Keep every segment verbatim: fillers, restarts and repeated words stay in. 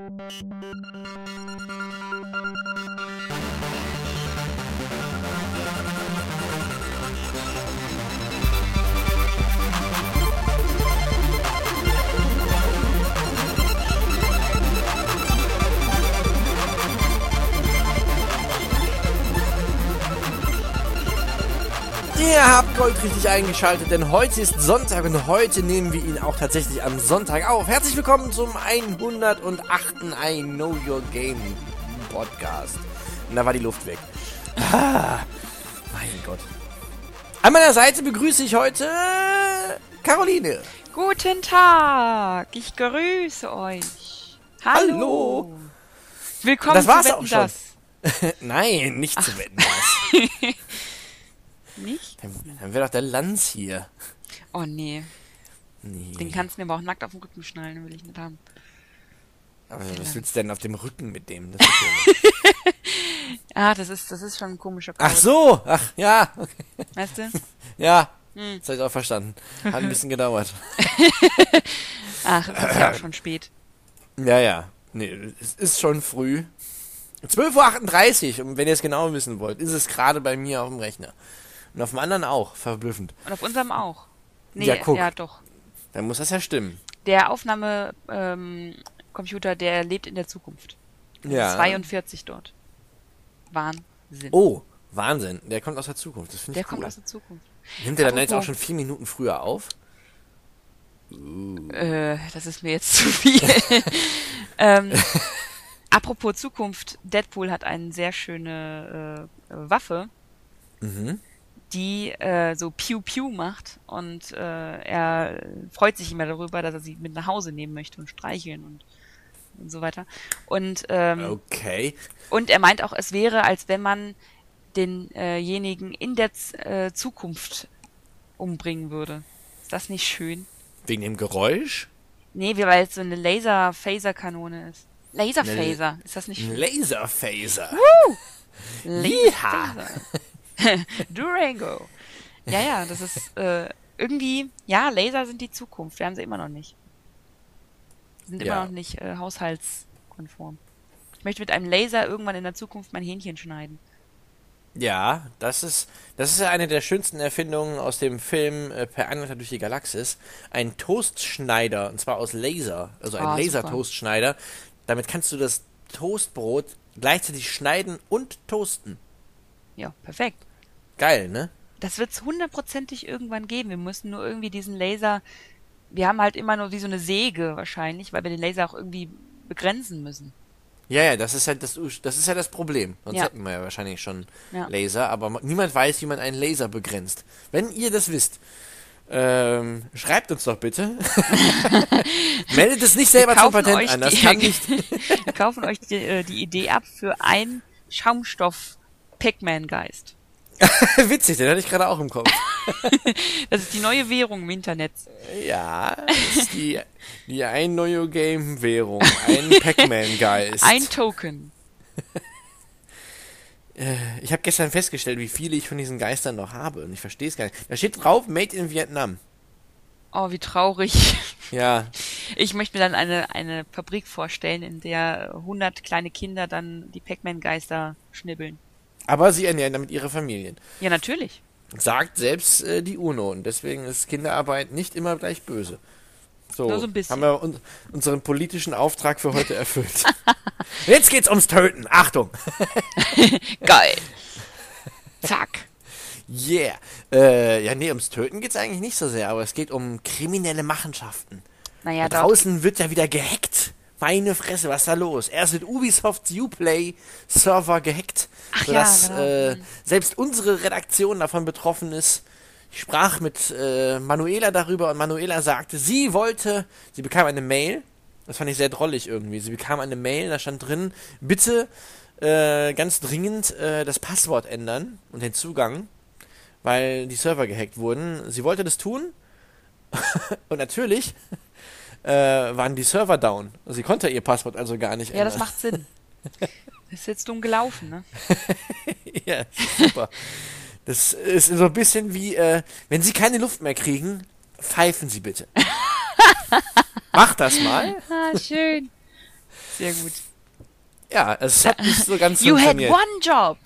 Ihr habt Gold richtig eingeschaltet, denn heute ist Sonntag und heute nehmen wir ihn auch tatsächlich am Sonntag auf. Herzlich willkommen zum hundertachten I Know Your Game Podcast. Und da war die Luft weg. Ah, mein Gott. An meiner Seite begrüße ich heute Caroline. Guten Tag, ich grüße euch. Hallo. Hallo. Willkommen Das war's zu auch Wetten, schon. das. Nein, nicht zu wetten, das. Nicht? Dann, dann wäre doch der Lanz hier. Oh nee, Nee. den kannst du mir aber auch nackt auf den Rücken schnallen, den will ich nicht haben. Aber was willst du denn auf dem Rücken mit dem? Das ist ja Ah, das ist, das ist schon ein komischer Code. Ach so, ach ja, okay. Weißt du? Ja, Hm. das habe ich auch verstanden. Hat ein bisschen gedauert. Ach, es ist ja auch schon spät. Ja, ja. Nee, es ist schon früh. zwölf Uhr achtunddreißig, und wenn ihr es genau wissen wollt, ist es gerade bei mir auf dem Rechner. Und auf dem anderen auch, verblüffend. Und auf unserem auch. Nee, Ja, guck. ja doch. Dann muss das ja stimmen. Der Aufnahmecomputer, ähm, Computer, der lebt in der Zukunft. Ja. zweiundvierzig dort. Wahnsinn. Oh, Wahnsinn. Der kommt aus der Zukunft. Das finde der ich kommt cool. aus der Zukunft. Nimmt der dann jetzt auch Apropos- schon vier Minuten früher auf? Äh, das ist mir jetzt zu viel. ähm, apropos Zukunft, Deadpool hat eine sehr schöne äh, Waffe, Mhm. die äh, so Piu-Piu macht und äh, er freut sich immer darüber, dass er sie mit nach Hause nehmen möchte und streicheln und, und so weiter. Und, ähm, Okay. und er meint auch, es wäre, als wenn man denjenigen in der Z äh, Zukunft umbringen würde. Ist das nicht schön? Wegen dem Geräusch? Nee, weil es so eine Laser-Phaser-Kanone ist. Laser-Phaser, ist das nicht Ein schön? Laserphaser. Laser-Phaser. Durango. Ja, ja, das ist äh, irgendwie, ja, Laser sind die Zukunft. Wir haben sie immer noch nicht. Sind immer Ja. noch nicht äh, haushaltskonform. Ich möchte mit einem Laser irgendwann in der Zukunft mein Hähnchen schneiden. Ja, das ist, das ist ja eine der schönsten Erfindungen aus dem Film äh, Per Anhalter durch die Galaxis. Ein Toastschneider, und zwar aus Laser, also ein Ah, Laser-Toastschneider. Damit kannst du das Toastbrot gleichzeitig schneiden und toasten. Ja, perfekt. Geil, ne? Das wird es hundertprozentig irgendwann geben. Wir müssen nur irgendwie diesen Laser, wir haben halt immer nur wie so eine Säge wahrscheinlich, weil wir den Laser auch irgendwie begrenzen müssen. Ja, ja, das ist halt das, das ist ja das Problem. Sonst Ja. hätten wir ja wahrscheinlich schon Ja. Laser, aber ma- niemand weiß, wie man einen Laser begrenzt. Wenn ihr das wisst, ähm, schreibt uns doch bitte. Meldet es nicht selber Wir zum kaufen Patent euch an, das die- kann nicht. Wir kaufen euch die, äh, die Idee ab für ein Schaumstoff Pac-Man-Geist. Witzig, den hatte ich gerade auch im Kopf. Das ist die neue Währung im Internet. Ja, das ist die, die ein neue Game-Währung, ein Pac-Man-Geist. Ein Token. Ich habe gestern festgestellt, wie viele ich von diesen Geistern noch habe und ich verstehe es gar nicht. Da steht drauf, Made in Vietnam. Oh, wie traurig. Ja, Ich möchte mir dann eine, eine Fabrik vorstellen, in der hundert kleine Kinder dann die Pac-Man-Geister schnibbeln. aber sie ernähren damit ihre Familien. Ja, natürlich. Sagt selbst äh, die UNO und deswegen ist Kinderarbeit nicht immer gleich böse. So, Nur so ein bisschen. haben wir un unseren politischen Auftrag für heute erfüllt. Jetzt geht's ums Töten. Achtung. Geil. Zack. Yeah. Äh, ja, nee, ums Töten geht's eigentlich nicht so sehr, aber es geht um kriminelle Machenschaften. Naja, Da dort, draußen wird ja wieder gehackt. Meine Fresse, was ist da los? Erst wird Ubisofts Uplay-Server gehackt, Ach ja, sodass genau. äh, selbst unsere Redaktion davon betroffen ist. Ich sprach mit äh, Manuela darüber und Manuela sagte, sie wollte, sie bekam eine Mail, das fand ich sehr drollig irgendwie, sie bekam eine Mail, da stand drin, bitte äh, ganz dringend äh, das Passwort ändern und den Zugang, weil die Server gehackt wurden. Sie wollte das tun und natürlich äh, waren die Server down. Sie konnte ihr Passwort also gar nicht ja, das ändern. macht Sinn. Das ist jetzt dumm gelaufen, ne? Ja, das ist super. Das ist so ein bisschen wie, äh, wenn Sie keine Luft mehr kriegen, pfeifen Sie bitte. Mach das mal. Ah, schön. Sehr gut. Ja, es hat nicht so ganz You had funktioniert. one job!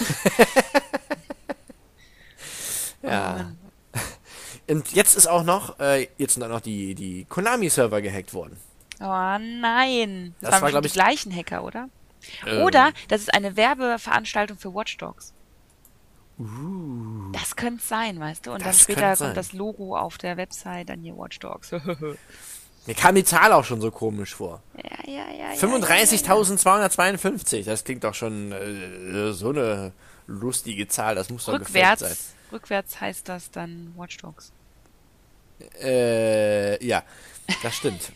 Ja. Und jetzt ist auch noch, äh, jetzt sind auch noch die, die Konami-Server gehackt worden. Oh nein. Das, Das waren war, bestimmt glaub die ich- gleichen Hacker, oder? Ähm, Oder das ist eine Werbeveranstaltung für Watch Dogs. Das könnte sein, weißt du? Und dann Das später könnte kommt sein. das Logo auf der Website, dann hier Watch Dogs. ja, Mir kam die Zahl auch schon so komisch vor. ja, ja, ja. fünfunddreißigtausendzweihundertzweiundfünfzig, das klingt doch schon äh, so eine lustige Zahl, das muss doch gefaked sein. Rückwärts, rückwärts heißt das dann Watch Dogs. Äh, ja, das stimmt.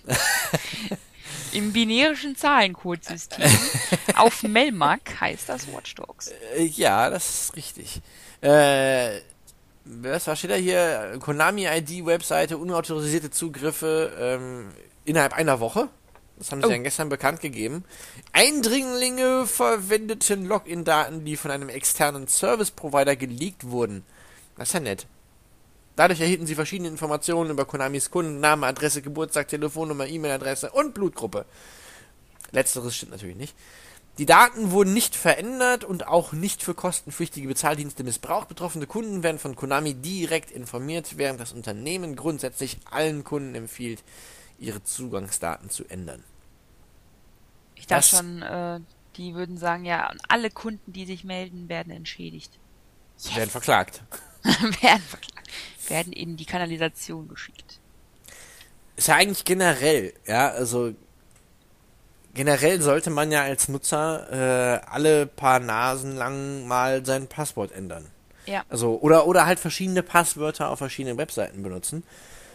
Im binärischen Zahlencodsystem auf Melmac heißt das Watch Dogs. Äh, ja, das ist richtig. Äh, was was steht da hier? Konami-I D-Webseite, unautorisierte Zugriffe ähm, innerhalb einer Woche. Das haben sie Oh. dann gestern bekannt gegeben. Eindringlinge verwendeten Login-Daten, die von einem externen Service-Provider geleakt wurden. Das ist ja nett. Dadurch erhielten sie verschiedene Informationen über Konamis Kunden, Name, Adresse, Geburtstag, Telefonnummer, E-Mail-Adresse und Blutgruppe. Letzteres stimmt natürlich nicht. Die Daten wurden nicht verändert und auch nicht für kostenpflichtige Bezahldienste missbraucht. Betroffene Kunden werden von Konami direkt informiert, während das Unternehmen grundsätzlich allen Kunden empfiehlt, ihre Zugangsdaten zu ändern. Ich dachte Das- schon, äh, die würden sagen, ja, und alle Kunden, die sich melden, werden entschädigt. Sie werden verklagt. werden verklagt. Werden in die Kanalisation geschickt. Ist ja eigentlich generell, ja, also generell sollte man ja als Nutzer äh, alle paar Nasen lang mal sein Passwort ändern. Ja. Also, oder, oder halt verschiedene Passwörter auf verschiedenen Webseiten benutzen.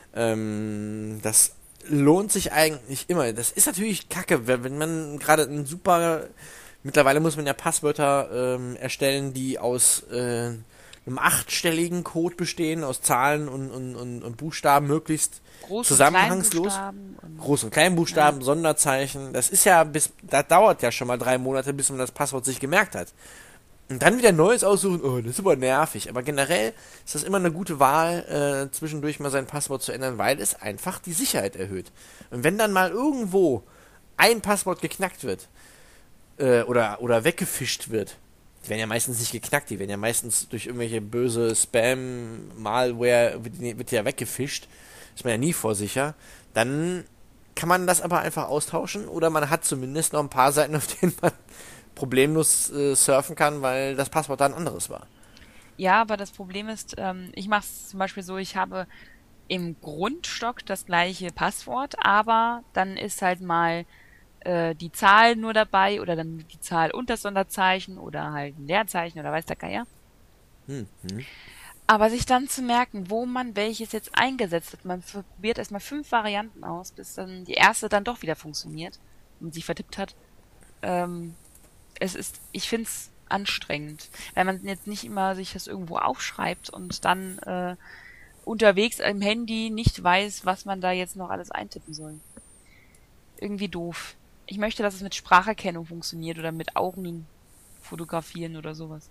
Ähm, das lohnt sich eigentlich immer. Das ist natürlich kacke, wenn wenn man gerade ein super, mittlerweile muss man ja Passwörter ähm, erstellen, die aus äh, einem achtstelligen Code bestehen, aus Zahlen und, und, und, und Buchstaben, möglichst Groß- und zusammenhangslos. Kleinbuchstaben und- Groß- und Kleinbuchstaben, Sonderzeichen. Das ist ja bis, das dauert ja schon mal drei Monate, bis man das Passwort sich gemerkt hat. Und dann wieder Neues aussuchen, oh, das ist aber nervig. Aber generell ist das immer eine gute Wahl, äh, zwischendurch mal sein Passwort zu ändern, weil es einfach die Sicherheit erhöht. Und wenn dann mal irgendwo ein Passwort geknackt wird, äh, oder, oder weggefischt wird, die werden ja meistens nicht geknackt, die werden ja meistens durch irgendwelche böse Spam, Malware, wird, die- wird ja weggefischt, ist man ja nie vorsicher, dann kann man das aber einfach austauschen oder man hat zumindest noch ein paar Seiten, auf denen man problemlos äh, surfen kann, weil das Passwort da ein anderes war. Ja, aber das Problem ist, ähm, ich mache es zum Beispiel so, ich habe im Grundstock das gleiche Passwort, aber dann ist halt mal äh, die Zahl nur dabei oder dann die Zahl und das Sonderzeichen oder halt ein Leerzeichen oder weiß der Geier. Hm, hm. Aber sich dann zu merken, wo man welches jetzt eingesetzt hat, man f- probiert erstmal fünf Varianten aus, bis dann die erste dann doch wieder funktioniert und sich vertippt hat. Ähm, es ist, ich find's anstrengend, weil man jetzt nicht immer sich das irgendwo aufschreibt und dann äh, unterwegs im Handy nicht weiß, was man da jetzt noch alles eintippen soll. Irgendwie doof. Ich möchte, dass es mit Spracherkennung funktioniert oder mit Augen fotografieren oder sowas.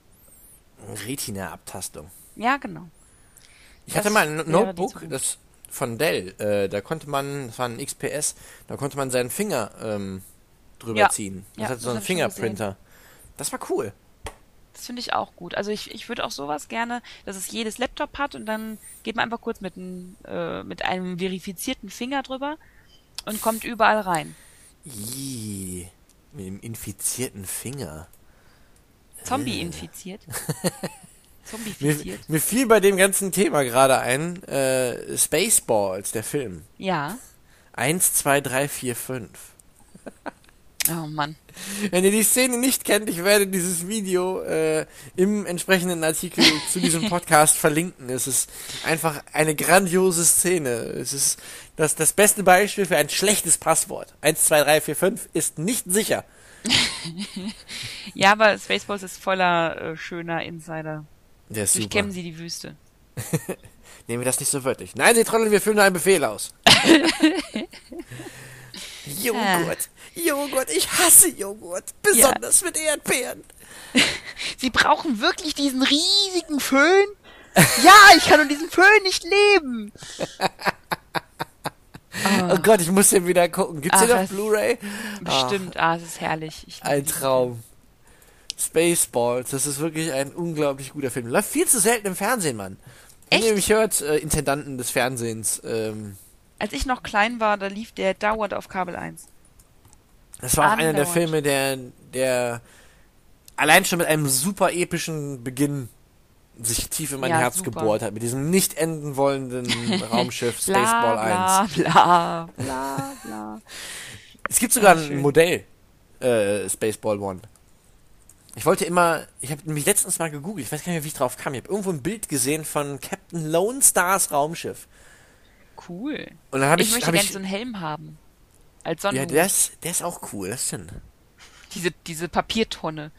Retina-Abtastung. Ja, genau. Ich Das hatte mal ein wäre die Notebook, Zukunft. das von Dell, äh, da konnte man, das war ein X P S, da konnte man seinen Finger ähm, drüber Ja. ziehen. Das Ja, hat so das einen hab ich schon gesehen. Fingerprinter. Das war cool. Das finde ich auch gut. Also ich, ich würde auch sowas gerne, dass es jedes Laptop hat und dann geht man einfach kurz mit, ein, äh, mit einem verifizierten Finger drüber und kommt überall rein. Ih, mit dem infizierten Finger. Zombie infiziert. Mir, Zombifiziert. mir fiel bei dem ganzen Thema gerade ein, äh, Spaceballs, der Film. Ja. Eins, zwei, drei, vier, fünf. Oh Mann. Wenn ihr die Szene nicht kennt, ich werde dieses Video äh, im entsprechenden Artikel zu diesem Podcast verlinken. Es ist einfach eine grandiose Szene. Es ist das, das beste Beispiel für ein schlechtes Passwort. Eins, zwei, drei, vier, fünf ist nicht sicher. Ja, aber Spaceballs ist voller äh, schöner Insider. Der ist super. Durchkämmen sie die Wüste. Nehmen wir das nicht so wörtlich. Nein, Sie trollen, wir führen nur einen Befehl aus. Joghurt. Joghurt. Ich hasse Joghurt. Besonders mit Erdbeeren. Sie brauchen wirklich diesen riesigen Föhn? Ja, ich kann unter diesem Föhn nicht leben. Oh Gott, ich muss den wieder gucken. Gibt's den Ach, auf es- Blu-ray? Bestimmt, ah, es ist herrlich. Ich liebe Ein diesen Traum. Spaceballs, das ist wirklich ein unglaublich guter Film. Läuft viel zu selten im Fernsehen, Mann. Wenn Echt? ihr mich hört, äh, Intendanten des Fernsehens, ähm, Als ich noch klein war, da lief der dauernd auf Kabel eins. das war auch einer der Andauernd. Filme, der, der allein schon mit einem super epischen Beginn sich tief in mein Ja, Herz super. gebohrt hat. Mit diesem nicht enden wollenden Raumschiff Bla, Spaceball eins. bla, bla, bla, bla. Es gibt sogar Ah, ein schön. Modell, äh, Spaceball One. Ich wollte immer, ich habe mich letztens mal gegoogelt, ich weiß gar nicht mehr, wie ich drauf kam. Ich habe irgendwo ein Bild gesehen von Captain Lone Stars Raumschiff. Cool. Und dann habe Ich ich, möchte hab gerne ich so einen Helm haben. Als ja, Sonnenhut. der ist, der ist auch cool, das stimmt. diese, diese Papiertonne.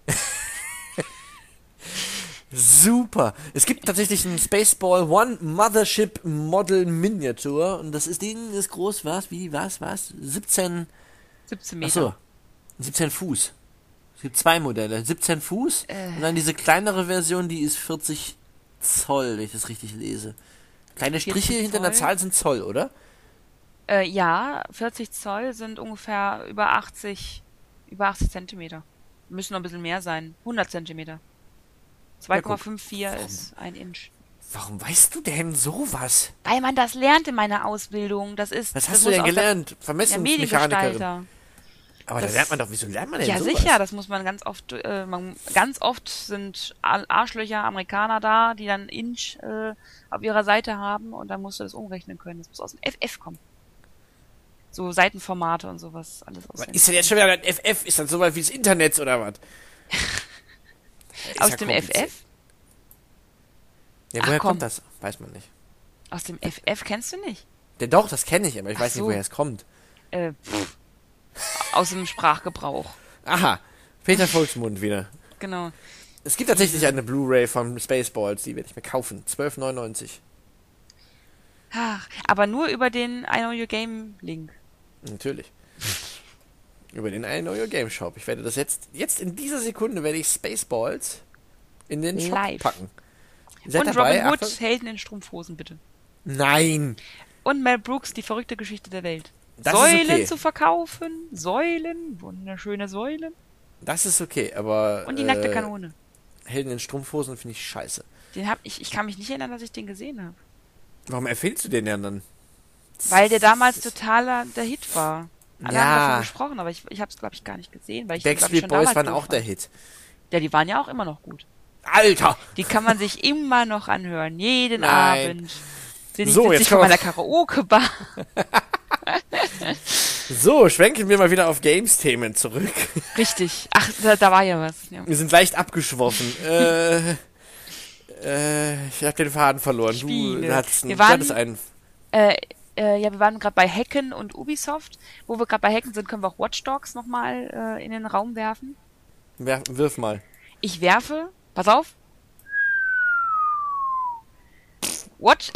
Super. Es gibt tatsächlich ein Spaceball One Mothership Model Miniature und das ist Ding ist groß, was, wie, was, was? siebzehn, siebzehn Meter. achso, siebzehn Fuß. Es gibt zwei Modelle, siebzehn Fuß Äh. und dann diese kleinere Version, die ist vierzig Zoll, wenn ich das richtig lese. Kleine Striche vierzig hinter einer Zoll? Zahl sind Zoll, oder? Äh, ja, vierzig Zoll sind ungefähr über achtzig, über achtzig Zentimeter. Müssen noch ein bisschen mehr sein. hundert Zentimeter. zwei Komma fünfundfünfzig Warum? ist ein Inch. Warum weißt du denn sowas? Weil man das lernt in meiner Ausbildung. Das ist. Was das hast du muss denn aus der- gelernt? Ja, Vermessungsmechanikerin. Mediengestalter. Aber da Das- lernt man doch, wieso lernt man denn Ja, sowas? sicher, das muss man ganz oft, äh, man, ganz oft sind Ar- Arschlöcher, Amerikaner da, die dann Inch äh, auf ihrer Seite haben und dann musst du das umrechnen können. Das muss aus dem F F kommen. So Seitenformate und sowas, alles aus Was dem, ist denn jetzt schon wieder ein F F? Ist das so weit wie das Internet oder was? Ist aus ja dem kompliziert. F F? Ja, Ach, woher komm. kommt das? Weiß man nicht. Aus dem F F kennst du nicht? Ja, doch, das kenne ich, aber ich Ach weiß nicht, so. woher es kommt. Äh, pff. Aus dem Sprachgebrauch. Aha, Peter Volksmund wieder. Genau. Es gibt tatsächlich eine Blu-ray von Spaceballs, die werde ich mir kaufen. zwölf neunundneunzig. Ach, aber nur über den I Know Your Game Link. Natürlich. Über den I Know Your Game Shop. Ich werde das jetzt, jetzt in dieser Sekunde werde ich Spaceballs in den Shop Live. packen. Seid Und dabei? Robin Hood, Achtung. Helden in Strumpfhosen, bitte. Nein, Und Mel Brooks, die verrückte Geschichte der Welt. Das ist Säulen okay. zu verkaufen, Säulen, wunderschöne Säulen. das ist okay, aber Und die nackte äh, Kanone. Helden in Strumpfhosen finde ich scheiße. Den hab ich, ich kann mich nicht erinnern, dass ich den gesehen habe. Warum empfiehlst du den denn dann? Weil der damals totaler der Hit war. Alle Ja. haben davon gesprochen, aber ich, ich habe es, glaube ich, gar nicht gesehen. Weil ich den, glaub ich, Backstreet schon Boys damals waren doof auch der fand. Hit. Ja, die waren ja auch immer noch gut. Alter! Die kann man sich immer noch anhören. Jeden Nein. Abend. Bin ich, So, sitz jetzt ich vor kommen wir- meiner Karaoke-Bar. So, schwenken wir mal wieder auf Games-Themen zurück. Richtig. Ach, da, da war ja was. Ja. Wir sind leicht abgeschwoffen. äh, äh, ich habe den Faden verloren. Du Spiele. hattest, einen, Wir du waren- hattest einen. Äh, äh, ja, wir waren gerade bei Hacken und Ubisoft. Wo wir gerade bei Hacken sind, können wir auch Watch Dogs nochmal äh, in den Raum werfen. Wer- Wirf mal. Ich werfe, pass auf. Watch,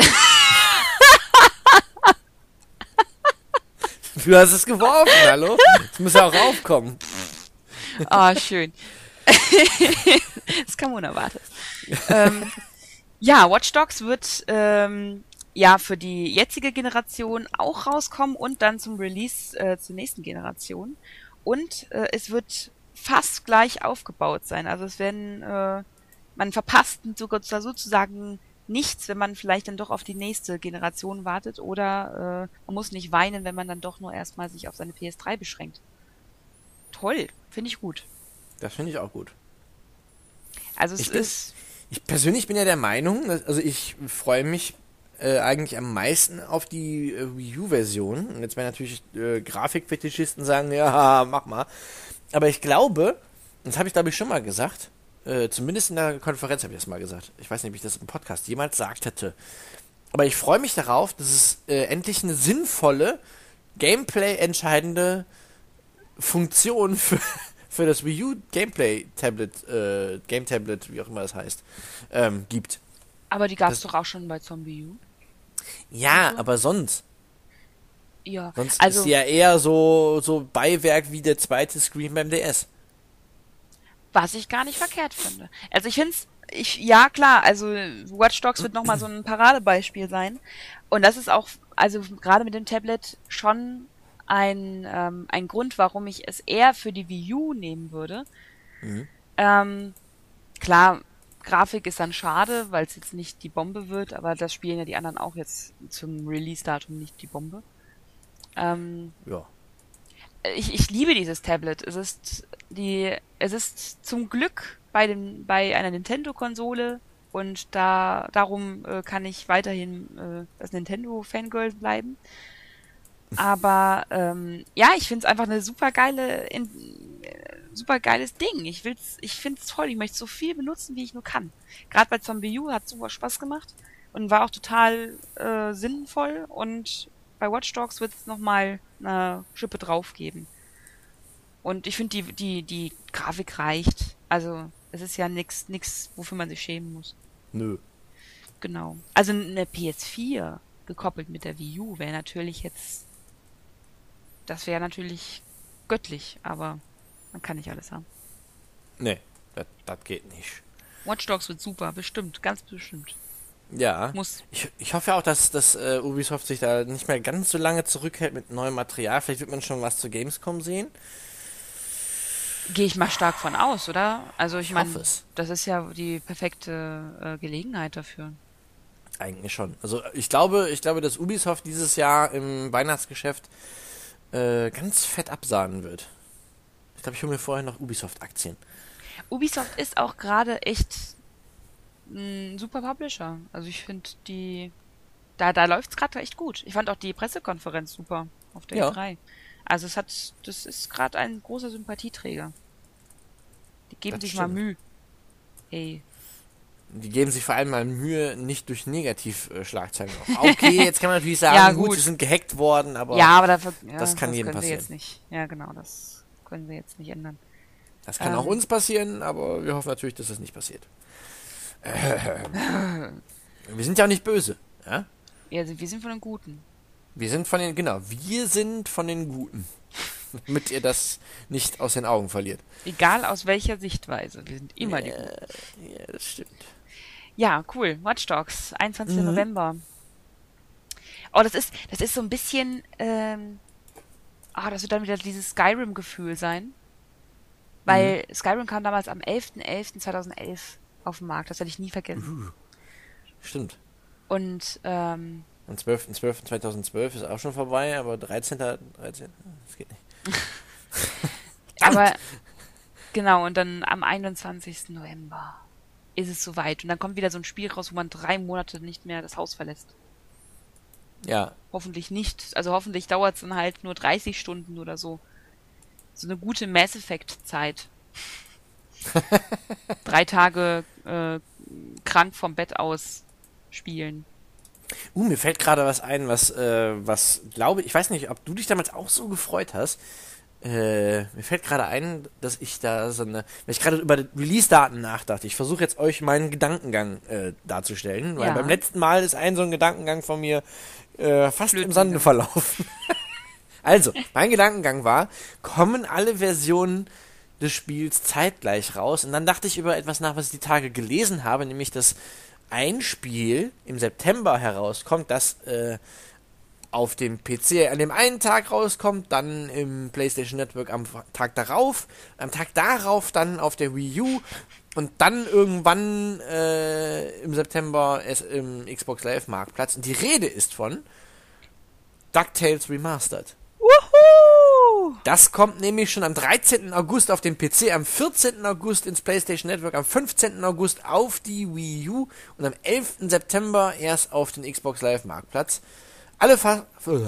Du hast es geworfen, hallo? Es muss ja auch raufkommen. ah, schön. Das kam unerwartet. ähm, ja, Watch Dogs wird ähm, ja für die jetzige Generation auch rauskommen und dann zum Release äh, zur nächsten Generation. Und äh, es wird fast gleich aufgebaut sein. Also es werden, äh, man verpasst sogar sozusagen nichts, wenn man vielleicht dann doch auf die nächste Generation wartet, oder äh, man muss nicht weinen, wenn man dann doch nur erstmal sich auf seine P S drei beschränkt. Toll, finde ich gut. Das finde ich auch gut. Also es Ich bin- ist Ich persönlich bin ja der Meinung, dass- also ich freue mich äh, eigentlich am meisten auf die äh, Wii U-Version. Und jetzt werden natürlich äh, Grafikfetischisten sagen, ja, mach mal. Aber ich glaube, das habe ich glaube ich schon mal gesagt, äh, zumindest in der Konferenz habe ich das mal gesagt. Ich weiß nicht, ob ich das im Podcast jemals gesagt hätte. Aber ich freue mich darauf, dass es äh, endlich eine sinnvolle, Gameplay-entscheidende Funktion für, für das Wii U Gameplay-Tablet, äh, Game-Tablet, wie auch immer das heißt, ähm, gibt. Aber die gab es Das- doch auch schon bei Zombie U. Ja, so? aber sonst. Ja, Sonst also ist sie ja eher so, so Beiwerk wie der zweite Screen beim D S. was ich gar nicht verkehrt finde. Also ich find's, ich, ja klar, also Watch Dogs wird nochmal so ein Paradebeispiel sein. Und das ist auch, also gerade mit dem Tablet schon ein, ähm, ein Grund, warum ich es eher für die Wii U nehmen würde. Mhm. Ähm, klar, Grafik ist dann schade, weil es jetzt nicht die Bombe wird, aber das spielen ja die anderen auch jetzt zum Release-Datum nicht die Bombe. Ähm, Ja. ich, ich liebe dieses Tablet. Es ist die, es ist zum Glück bei dem, bei einer Nintendo-Konsole und da, darum äh, kann ich weiterhin äh, das Nintendo-Fangirl bleiben. Aber ähm, ja, ich finde es einfach eine super geile, in, äh, super geiles Ding. Ich will's, ich finde es toll. Ich möchte so viel benutzen, wie ich nur kann. Gerade bei Zombie U hat super Spaß gemacht und war auch total äh, sinnvoll. Und bei Watch Dogs wird es nochmal eine Schippe drauf geben. Und ich finde, die, die, die Grafik reicht. Also, es ist ja nix, nix, wofür man sich schämen muss. Nö. Genau. Also eine P S vier gekoppelt mit der Wii U wäre natürlich jetzt, das wäre natürlich göttlich, aber man kann nicht alles haben. Nee, das geht nicht. Watch Dogs wird super, bestimmt, ganz bestimmt. Ja, Muss. ich, ich hoffe auch, dass, dass äh, Ubisoft sich da nicht mehr ganz so lange zurückhält mit neuem Material. Vielleicht wird man schon was zu Gamescom sehen. Gehe ich mal stark von aus, oder? Also ich Ich meine, hoffe es. das ist ja die perfekte äh, Gelegenheit dafür. Eigentlich schon. Also ich glaube, ich glaube, dass Ubisoft dieses Jahr im Weihnachtsgeschäft äh, ganz fett absahnen wird. Ich glaube, ich hole mir vorher noch Ubisoft-Aktien. Ubisoft ist auch gerade echt ein super Publisher. Also ich finde die, da, da läuft's gerade echt gut. Ich fand auch die Pressekonferenz super auf der Ja. E drei. Also es hat, das ist gerade ein großer Sympathieträger. Die geben Das sich mal stimmt. Mühe. Hey. Die geben sich vor allem mal Mühe, nicht durch Negativ-Schlagzeilen auf. Okay, jetzt kann man natürlich sagen, Ja, gut. gut. sie sind gehackt worden, aber Ja, aber dafür, ja, das kann jedem können passieren. sie jetzt nicht. Ja, genau, das können sie jetzt nicht ändern. das kann ähm. auch uns passieren, aber wir hoffen natürlich, dass das nicht passiert. Äh, wir sind ja auch nicht böse. Ja? Ja, also wir sind von den Guten. Wir sind von den, genau, wir sind von den Guten. Damit ihr das nicht aus den Augen verliert. Egal aus welcher Sichtweise, wir sind immer die Guten. Äh, ja, das stimmt. Ja, cool. Watch Dogs, einundzwanzigster Mhm. November. Oh, das ist, das ist so ein bisschen, ähm, ah, das wird dann wieder dieses Skyrim-Gefühl sein. Weil Skyrim kam damals am elfter elfter zweitausendelf auf den Markt. Das werde ich nie vergessen. Stimmt. Und, ähm, Am zwölfter zwölfter zweitausendzwölf ist auch schon vorbei, aber dreizehnter dreizehnter das geht nicht. aber, genau, und dann am einundzwanzigster November ist es soweit. Und dann kommt wieder so ein Spiel raus, wo man drei Monate nicht mehr das Haus verlässt. Ja, Hoffentlich nicht. Also hoffentlich dauert es dann halt nur dreißig Stunden oder so. So eine gute Mass Effect-Zeit. Drei Tage äh, krank vom Bett aus spielen. Uh, mir fällt gerade was ein, was, äh, was glaube ich, weiß nicht, ob du dich damals auch so gefreut hast. Äh, mir fällt gerade ein, dass ich da so eine, wenn ich gerade über die Release-Daten nachdachte, ich versuche jetzt euch meinen Gedankengang äh, darzustellen, weil Ja. beim letzten Mal ist ein so ein Gedankengang von mir äh, fast Flöten im Sande gegangen. verlaufen. Also, mein Gedankengang war, kommen alle Versionen des Spiels zeitgleich raus? Und dann dachte ich über etwas nach, was ich die Tage gelesen habe, nämlich, dass ein Spiel im September herauskommt, das äh, auf dem P C an dem einen Tag rauskommt, dann im PlayStation Network am Tag darauf, am Tag darauf dann auf der Wii U und dann irgendwann äh, im September es im Xbox Live Marktplatz. Und die Rede ist von DuckTales Remastered. Wuhu! Das kommt nämlich schon am dreizehnten August auf den P C, am vierzehnten August ins PlayStation Network, am fünfzehnten August auf die Wii U und am elften September erst auf den Xbox Live Marktplatz. Alle, Fa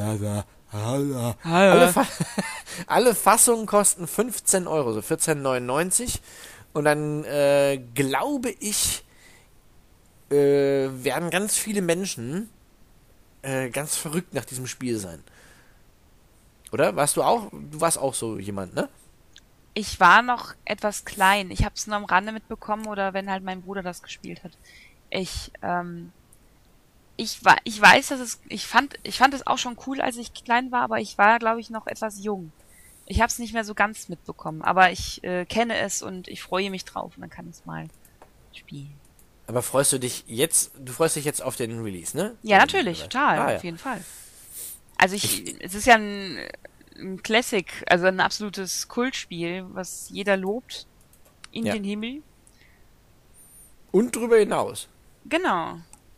alle, Fa alle Fassungen kosten fünfzehn Euro, so vierzehn neunundneunzig. Und dann äh, glaube ich, äh, werden ganz viele Menschen äh, ganz verrückt nach diesem Spiel sein. Oder? Warst du auch? Du warst auch so jemand, ne? Ich war noch etwas klein. Ich habe es nur am Rande mitbekommen oder wenn halt mein Bruder das gespielt hat. Ich, ähm, ich war, ich weiß, dass es, ich fand, ich fand es auch schon cool, als ich klein war, aber ich war, glaube ich, noch etwas jung. Ich habe es nicht mehr so ganz mitbekommen, aber ich äh, kenne es und ich freue mich drauf und dann kann ich es mal spielen. Aber freust du dich jetzt, du freust dich jetzt auf den Release, ne? Ja, natürlich, total, Ah, ja. auf jeden Fall. Also ich, es ist ja ein, ein Classic, also ein absolutes Kultspiel, was jeder lobt in Ja. den Himmel. Und drüber hinaus. Genau.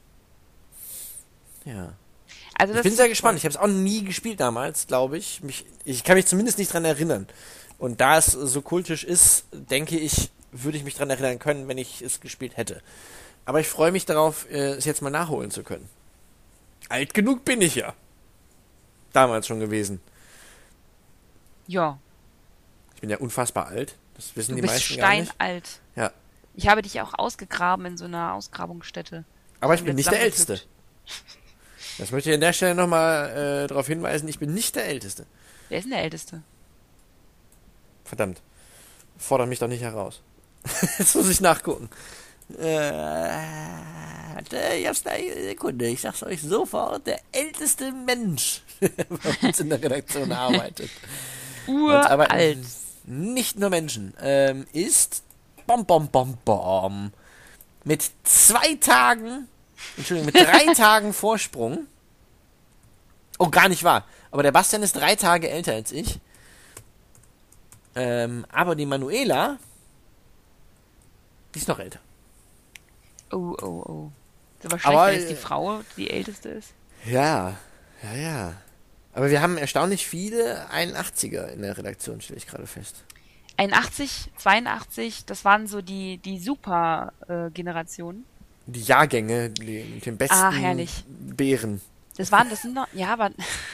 Ja. Also Ich das bin ist sehr toll. gespannt. Ich habe es auch nie gespielt damals, glaube ich. Mich, ich kann mich zumindest nicht dran erinnern. Und da es so kultisch ist, denke ich, würde ich mich dran erinnern können, wenn ich es gespielt hätte. Aber ich freue mich darauf, äh, es jetzt mal nachholen zu können. Alt genug bin ich ja. Damals schon gewesen. Ja, Ich bin ja unfassbar alt. Das wissen du die bist meisten gar nicht. steinalt. Ja. Ich habe dich auch ausgegraben in so einer Ausgrabungsstätte. Aber ich Und bin jetzt nicht der Älteste. zusammengepflückt. Das möchte ich an der Stelle nochmal äh, darauf hinweisen. Ich bin nicht der Älteste. Wer ist denn der Älteste? Verdammt. Fordere mich doch nicht heraus. Jetzt muss ich nachgucken. Äh, warte, ich hab's eine Sekunde. Ich sag's euch sofort. Der älteste Mensch, der bei uns in der Redaktion arbeitet. Bei uns arbeiten Uralt. nicht nur Menschen. Ähm, ist bom bom bom bom. Mit zwei Tagen, Entschuldigung, mit drei Tagen Vorsprung. Oh, gar nicht wahr. Aber der Bastian ist drei Tage älter als ich. Ähm, aber die Manuela, die ist noch älter. Oh, oh, oh. Ist aber schlecht, Aber, wenn jetzt die äh, Frau die Älteste ist. Ja, ja, ja. Aber wir haben erstaunlich viele einundachtziger in der Redaktion, stelle ich gerade fest. einundachtzig, zweiundachtzig, das waren so die, die Super-Generationen. Die Jahrgänge die, mit den besten Ah, herrlich. Beeren. Das waren, das sind noch, ja, aber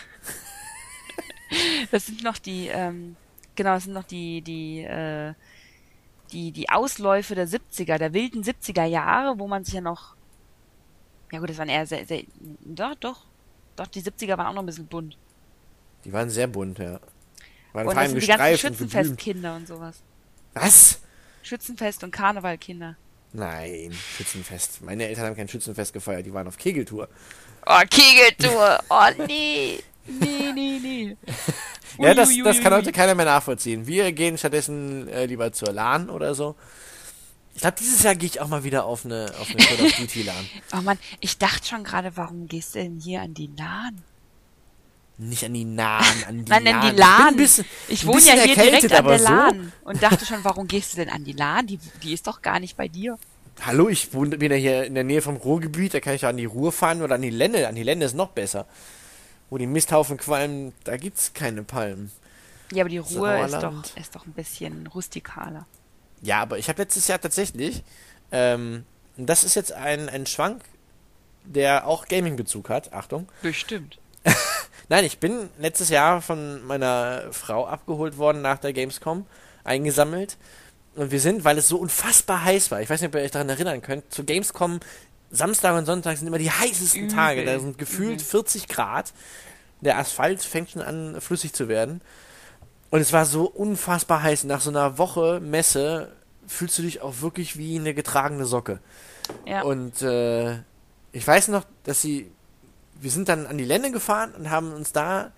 das sind noch die, ähm, genau, das sind noch die, die, äh, die, die Ausläufe der siebziger, der wilden siebziger Jahre, wo man sich ja noch, ja gut, das waren eher sehr, sehr, doch, doch, doch, die siebziger waren auch noch ein bisschen bunt. Die waren sehr bunt, ja. Waren Und vor das allem sind die ganzen gestreift und geblümt. Schützenfestkinder und sowas. Was? Schützenfest und Karnevalkinder. Nein, Schützenfest. Meine Eltern haben kein Schützenfest gefeiert, die waren auf Kegeltour. Oh, Kegeltour, oh nee, nee, nee, nee. Ja, das, Ui, ui, das kann ui, heute keiner mehr nachvollziehen. Wir gehen stattdessen äh, lieber zur LAN oder so. Ich glaube, dieses Jahr gehe ich auch mal wieder auf eine, auf eine Call of Duty LAN. Oh Mann, ich dachte schon gerade, warum gehst du denn hier an die LAN? Nicht an die LAN, an die Nein, LAN. an die Ich bin ein LAN. bisschen, Ich ein wohne ja bisschen hier erkältet, direkt an aber der so. LAN und dachte schon, warum gehst du denn an die LAN? Die, die ist doch gar nicht bei dir. Hallo, ich wohne wieder hier in der Nähe vom Ruhrgebiet, da kann ich ja an die Ruhr fahren oder an die Lenne. An die Lenne ist noch besser. Wo die Misthaufen qualmen, da gibt's keine Palmen. Ja, aber die Ruhe ist Sauerland. doch, ist doch ein bisschen rustikaler. Ja, aber ich habe letztes Jahr tatsächlich, ähm, und das ist jetzt ein, ein Schwank, der auch Gaming-Bezug hat, Achtung. Bestimmt. Nein, ich bin letztes Jahr von meiner Frau abgeholt worden nach der Gamescom, eingesammelt. Und wir sind, weil es so unfassbar heiß war, ich weiß nicht, ob ihr euch daran erinnern könnt, zu Gamescom, Samstag und Sonntag sind immer die heißesten Übel. Tage. Da sind gefühlt Mhm. vierzig Grad. Der Asphalt fängt schon an, flüssig zu werden. Und es war so unfassbar heiß. Nach so einer Woche Messe fühlst du dich auch wirklich wie eine getragene Socke. Ja. Und äh, ich weiß noch, dass sie, wir sind dann an die Lenne gefahren und haben uns da,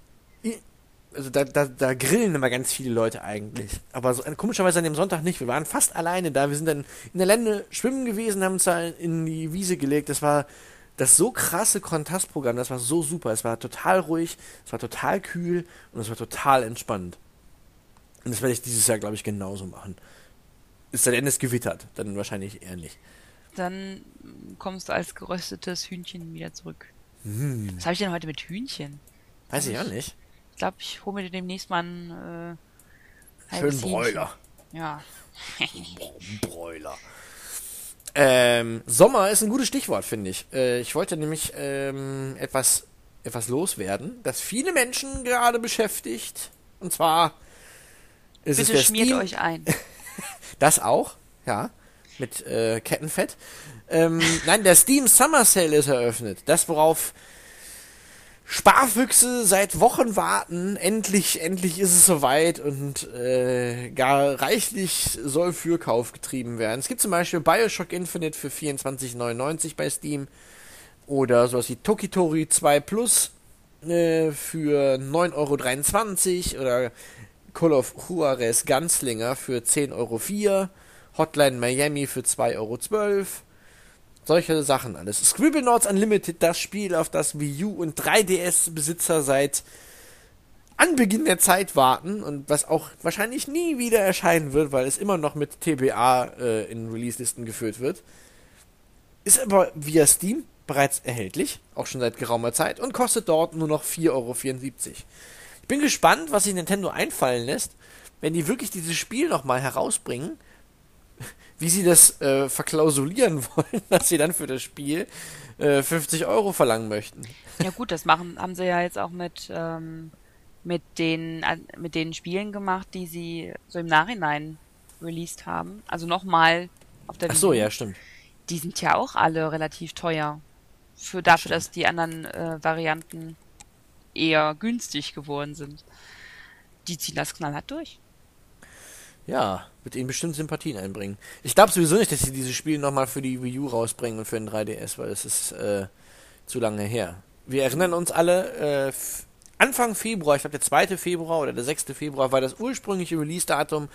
also da, da, da grillen immer ganz viele Leute eigentlich. Aber so komischerweise an dem Sonntag nicht. Wir waren fast alleine da. Wir sind dann in der Lenne schwimmen gewesen, haben uns da in die Wiese gelegt. Das war das so krasse Kontrastprogramm. Das war so super. Es war total ruhig, es war total kühl und es war total entspannt. Und das werde ich dieses Jahr, glaube ich, genauso machen. Ist dann Ende es gewittert, dann wahrscheinlich eher nicht. Dann kommst du als geröstetes Hühnchen wieder zurück. Hm. Was habe ich denn heute mit Hühnchen? Weiß ich auch nicht. Ich glaube, ich hole mir demnächst mal ein äh, Schön halbes Bräuler. Hähnchen. Ja. Bräuler. Ähm, Sommer ist ein gutes Stichwort, finde ich. Äh, ich wollte nämlich ähm, etwas, etwas loswerden, das viele Menschen gerade beschäftigt. Und zwar ist es Bitte der schmiert Steam. euch ein. Das auch, ja. Mit äh, Kettenfett. Ähm, nein, der Steam Summer Sale ist eröffnet. Das, worauf Sparfüchse seit Wochen warten. Endlich, endlich ist es soweit und äh, gar reichlich soll für Kauf getrieben werden. Es gibt zum Beispiel Bioshock Infinite für vierundzwanzig neunundneunzig bei Steam oder sowas wie Tokitori zwei Plus äh, für neun Euro dreiundzwanzig oder Call of Juarez Gunslinger für zehn Euro vier, Hotline Miami für zwei Euro zwölf, solche Sachen alles. Scribblenauts Unlimited, das Spiel, auf das Wii U und drei D S-Besitzer seit Anbeginn der Zeit warten und was auch wahrscheinlich nie wieder erscheinen wird, weil es immer noch mit T B A äh, in Release-Listen geführt wird. Ist aber via Steam bereits erhältlich, auch schon seit geraumer Zeit, und kostet dort nur noch vier Euro vierundsiebzig. Ich bin gespannt, was sich Nintendo einfallen lässt, wenn die wirklich dieses Spiel nochmal herausbringen, wie sie das äh, verklausulieren wollen, dass sie dann für das Spiel äh, fünfzig Euro verlangen möchten. Ja gut, das machen, haben sie ja jetzt auch mit, ähm, mit den, äh, mit den Spielen gemacht, die sie so im Nachhinein released haben. Also nochmal auf der Ach so, Wii U. ja, stimmt. Die sind ja auch alle relativ teuer. Für dafür, dass die anderen äh, Varianten eher günstig geworden sind. Die ziehen das knallhart durch. Ja, wird ihnen bestimmt Sympathien einbringen. Ich glaube sowieso nicht, dass sie dieses Spiel nochmal für die Wii U rausbringen und für den drei D S, weil es ist äh, zu lange her. Wir erinnern uns alle, äh, f- Anfang Februar, ich glaube der zweite Februar oder der sechste Februar war das ursprüngliche Release-Datum.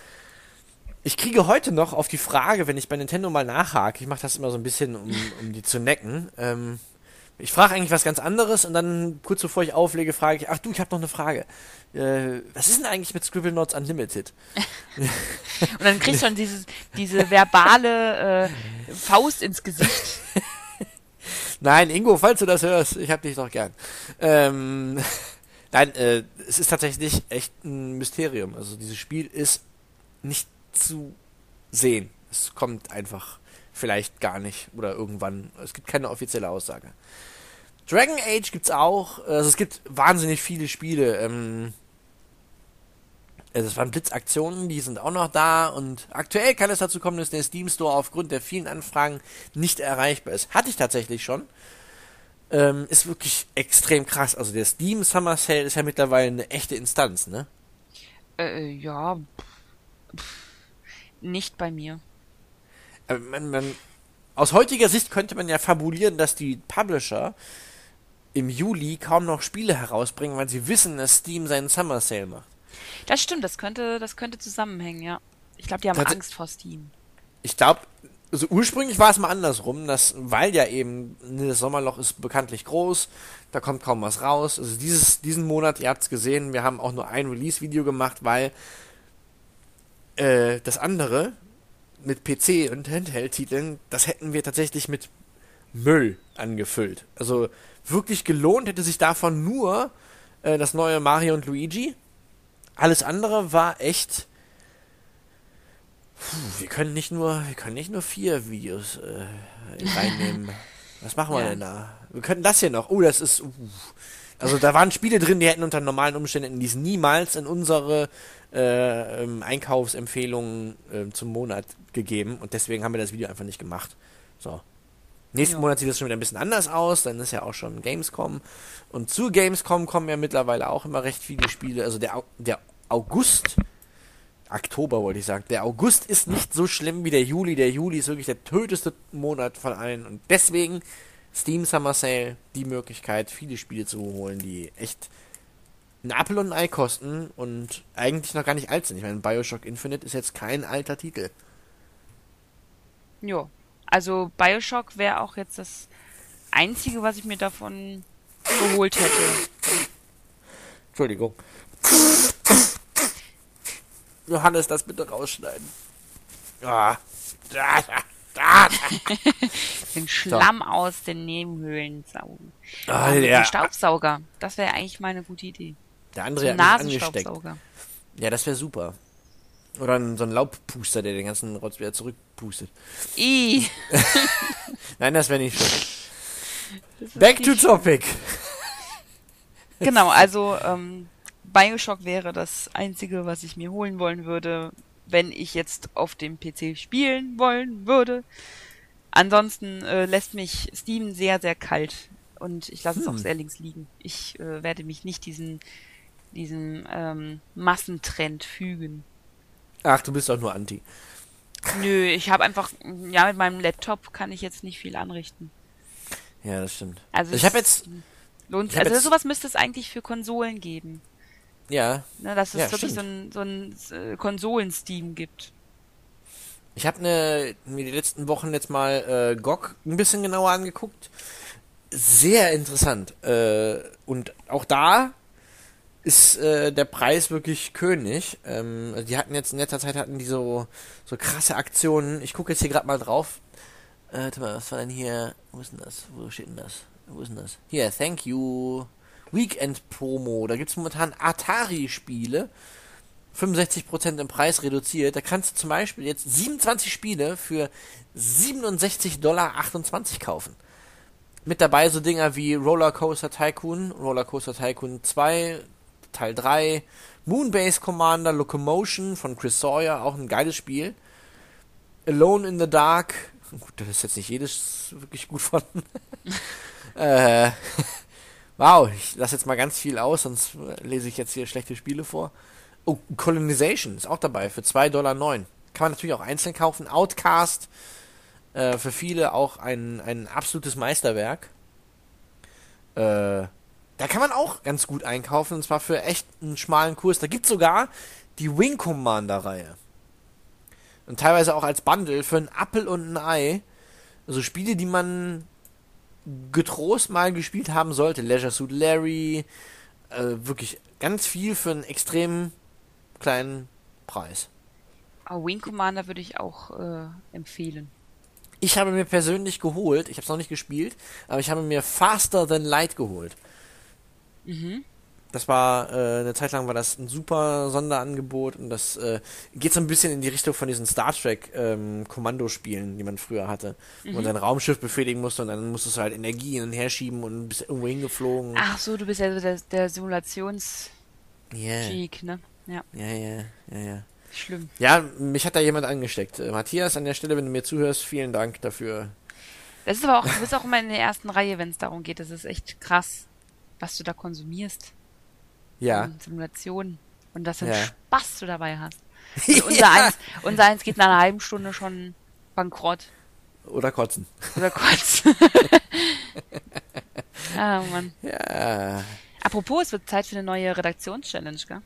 Ich kriege heute noch auf die Frage, wenn ich bei Nintendo mal nachhake, ich mache das immer so ein bisschen, um, um die zu necken, ähm, ich frage eigentlich was ganz anderes und dann kurz bevor ich auflege, frage ich, ach du, ich habe noch eine Frage. Äh, was ist denn eigentlich mit Scribblenauts Unlimited? Und dann kriegst du dann dieses, diese verbale äh, Faust ins Gesicht. Nein, Ingo, falls du das hörst, ich hab dich doch gern. Ähm, nein, äh, es ist tatsächlich echt ein Mysterium. Also dieses Spiel ist nicht zu sehen. Es kommt einfach vielleicht gar nicht oder irgendwann. Es gibt keine offizielle Aussage. Dragon Age gibt's auch. Also es gibt wahnsinnig viele Spiele. Ähm, also es waren Blitzaktionen, die sind auch noch da. Und aktuell kann es dazu kommen, dass der Steam Store aufgrund der vielen Anfragen nicht erreichbar ist. Hatte ich tatsächlich schon. Ähm, ist wirklich extrem krass. Also der Steam Summer Sale ist ja mittlerweile eine echte Instanz, ne? Äh, ja. Pff, nicht bei mir. Aber man, man, aus heutiger Sicht könnte man ja fabulieren, dass die Publisher im Juli kaum noch Spiele herausbringen, weil sie wissen, dass Steam seinen Summer Sale macht. Das stimmt, das könnte, das könnte zusammenhängen, ja. Ich glaube, die haben Tats- Angst vor Steam. Ich glaube, also ursprünglich war es mal andersrum, dass, weil ja eben ne, das Sommerloch ist bekanntlich groß, da kommt kaum was raus. Also dieses, diesen Monat, ihr habt es gesehen, wir haben auch nur ein Release-Video gemacht, weil äh, das andere mit P C und Handheld-Titeln, das hätten wir tatsächlich mit Müll angefüllt. Also wirklich gelohnt hätte sich davon nur äh, das neue Mario und Luigi. Alles andere war echt. Puh, wir können nicht nur, wir können nicht nur vier Videos äh, reinnehmen. Was machen wir Ja. denn da? Wir könnten das hier noch. Oh, das ist. Uh. Also da waren Spiele drin, die hätten unter normalen Umständen dies niemals in unsere äh, ähm, Einkaufsempfehlungen äh, zum Monat gegeben und deswegen haben wir das Video einfach nicht gemacht. So. Nächsten Ja. Monat sieht das schon wieder ein bisschen anders aus, dann ist ja auch schon Gamescom. Und zu Gamescom kommen ja mittlerweile auch immer recht viele Spiele. Also der, Au- der August, Oktober wollte ich sagen, der August ist nicht so schlimm wie der Juli. Der Juli ist wirklich der töteste Monat von allen. Und deswegen Steam Summer Sale, die Möglichkeit, viele Spiele zu holen, die echt ein Apfel und ein Ei kosten und eigentlich noch gar nicht alt sind. Ich meine, Bioshock Infinite ist jetzt kein alter Titel. Jo. Also Bioshock wäre auch jetzt das Einzige, was ich mir davon geholt hätte. Entschuldigung. Johannes, das bitte rausschneiden. Ah. Da, da, da. Den Schlamm aus den Nebenhöhlen saugen. Ah, Ähm, der, Den Staubsauger. Das wäre eigentlich mal eine gute Idee. der So andere ein hat mich angesteckt. Nasenstaubsauger. Ja, das wäre super. Oder ein, so ein Laubpuster, der den ganzen Rotz wieder zurückpustet. I. Nein, das wäre nicht schön. Das ist Back to nicht- topic. Genau, also ähm, Bioshock wäre das Einzige, was ich mir holen wollen würde, wenn ich jetzt auf dem P C spielen wollen würde. Ansonsten äh, lässt mich Steam sehr, sehr kalt und ich lasse es Hm. auch sehr links liegen. Ich äh, werde mich nicht diesen, diesem ähm, Massentrend fügen. Ach, du bist doch nur Anti. Nö, ich habe einfach, ja, mit meinem Laptop kann ich jetzt nicht viel anrichten. Ja, das stimmt. Also Ich es habe jetzt, lohnt, ich hab also jetzt- sowas müsste es eigentlich für Konsolen geben. ja, Ne, dass es Ja, wirklich so ein, so ein äh, Konsolen-Steam gibt. Ich habe ne, mir die letzten Wochen jetzt mal äh, G O G ein bisschen genauer angeguckt. Sehr interessant. Äh, und auch da ist äh, der Preis wirklich König. Ähm, also die hatten jetzt in letzter Zeit hatten die so, so krasse Aktionen. Ich gucke jetzt hier gerade mal drauf. Äh, warte mal, was war denn hier? Wo ist denn das? Wo steht denn das? Wo ist denn das? Hier, thank you. Weekend Promo. Da gibt's momentan Atari-Spiele. fünfundsechzig Prozent im Preis reduziert. Da kannst du zum Beispiel jetzt siebenundzwanzig Spiele für siebenundsechzig Dollar achtundzwanzig kaufen. Mit dabei so Dinger wie Rollercoaster Tycoon, Rollercoaster Tycoon zwei, Teil drei, Moonbase Commander Locomotion von Chris Sawyer, auch ein geiles Spiel. Alone in the Dark, gut, das ist jetzt nicht jedes wirklich gut von. äh, wow, ich lasse jetzt mal ganz viel aus, sonst lese ich jetzt hier schlechte Spiele vor. Oh, Colonization ist auch dabei für zwei Komma neun Dollar. Kann man natürlich auch einzeln kaufen. Outcast, äh, für viele auch ein, ein absolutes Meisterwerk. Äh, da kann man auch ganz gut einkaufen, und zwar für echt einen schmalen Kurs. Da gibt es sogar die Wing Commander-Reihe. Und teilweise auch als Bundle für einen Appel und ein Ei. Also Spiele, die man getrost mal gespielt haben sollte. Leisure Suit Larry, äh, wirklich ganz viel für einen extrem kleinen Preis. Aber Wing Commander würde ich auch äh, empfehlen. Ich habe mir persönlich geholt, ich habe es noch nicht gespielt, aber ich habe mir Faster Than Light geholt. Mhm. Das war, äh, eine Zeit lang war das ein super Sonderangebot und das äh, geht so ein bisschen in die Richtung von diesen Star Trek ähm, Kommandospielen, die man früher hatte. Mhm. Wo man sein Raumschiff befehligen musste und dann musstest du halt Energie hin und her schieben und bist irgendwo hingeflogen. Ach so, du bist ja so der, der Simulations-Geek, Yeah. ne? Ja, Ja, ja, ja, ja. schlimm. Ja, mich hat da jemand angesteckt. Äh, Matthias, an der Stelle, wenn du mir zuhörst, vielen Dank dafür. Das ist aber auch, du bist auch immer in der ersten Reihe, wenn es darum geht. Das ist echt krass, was du da konsumierst. Ja. An Simulationen. Und dass du Ja. einen Spaß du dabei hast. Und unser, eins, unser eins geht nach einer halben Stunde schon bankrott. Oder kotzen. Oder kurz. Ah, Mann. Ja. Apropos, es wird Zeit für eine neue Redaktions-Challenge, gell?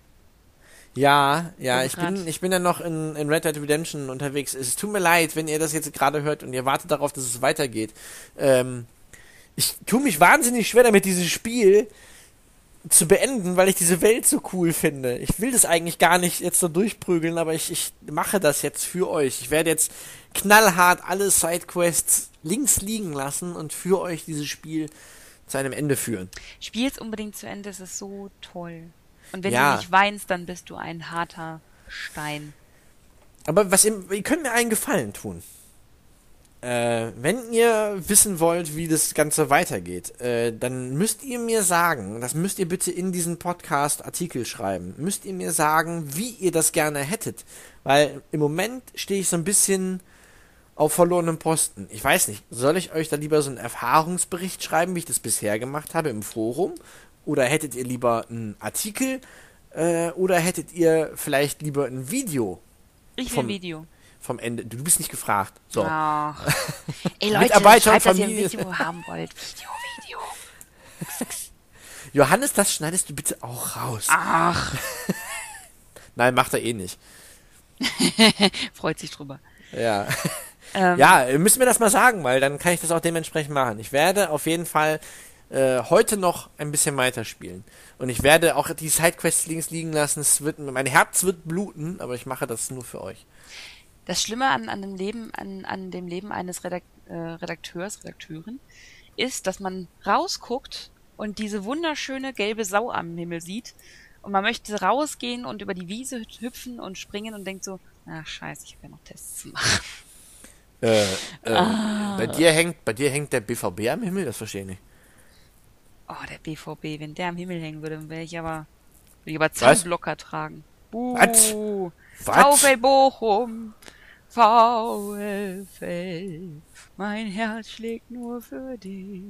Ja, ja, Wo ich grad- bin, ich bin ja noch in, in Red Dead Redemption unterwegs. Es tut mir leid, wenn ihr das jetzt gerade hört und ihr wartet darauf, dass es weitergeht. Ähm, ich tue mich wahnsinnig schwer damit, dieses Spiel zu beenden, weil ich diese Welt so cool finde. Ich will das eigentlich gar nicht jetzt so durchprügeln, aber ich, ich mache das jetzt für euch. Ich werde jetzt knallhart alle Sidequests links liegen lassen und für euch dieses Spiel zu einem Ende führen. Spiel's unbedingt zu Ende, es ist so toll. Und wenn Ja. du nicht weinst, dann bist du ein harter Stein. Aber was ihr, ihr könnt mir einen Gefallen tun. Äh, wenn ihr wissen wollt, wie das Ganze weitergeht, äh, dann müsst ihr mir sagen, das müsst ihr bitte in diesen Podcast-Artikel schreiben, müsst ihr mir sagen, wie ihr das gerne hättet. Weil im Moment stehe ich so ein bisschen auf verlorenem Posten. Ich weiß nicht, soll ich euch da lieber so einen Erfahrungsbericht schreiben, wie ich das bisher gemacht habe im Forum? Oder hättet ihr lieber einen Artikel? Äh, oder hättet ihr vielleicht lieber ein Video Ich will Vom- ein Video. vom Ende? Du bist nicht gefragt. So. Ach. Ey Leute, Mitarbeiter und schreibt, dass ihr ein Familie. Video haben wollt. Video, Video. Johannes, das schneidest du bitte auch raus. Ach, Nein, macht er eh nicht. freut sich drüber. Ja. Ähm, Ja, müssen wir das mal sagen, weil dann kann ich das auch dementsprechend machen. Ich werde auf jeden Fall äh, heute noch ein bisschen weiterspielen. Und ich werde auch die Sidequests links liegen lassen. Es wird, mein Herz wird bluten, aber ich mache das nur für euch. Das Schlimme an, an dem Leben, an, an dem Leben eines Redak äh, Redakteurs, Redakteurin, ist, dass man rausguckt und diese wunderschöne gelbe Sau am Himmel sieht und man möchte rausgehen und über die Wiese hüpfen und springen und denkt so, ach scheiße, ich habe ja noch Tests zu machen. Äh, äh, bei dir hängt, bei dir hängt der B V B am Himmel? Das verstehe ich nicht. Oh, der B V B, wenn der am Himmel hängen würde, dann wäre ich aber, würde ich aber Was? Zahnblocker tragen. Was? Buh. Was? VfL Bochum, VfL, mein Herz schlägt nur für dich.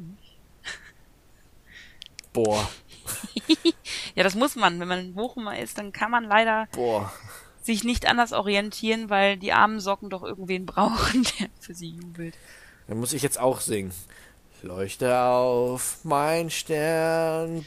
Boah, Ja, das muss man. Wenn man Bochumer ist, dann kann man leider boah. sich nicht anders orientieren, weil die armen Socken doch irgendwen brauchen, der für sie jubelt. Dann muss ich jetzt auch singen. Leuchte auf, mein Stern,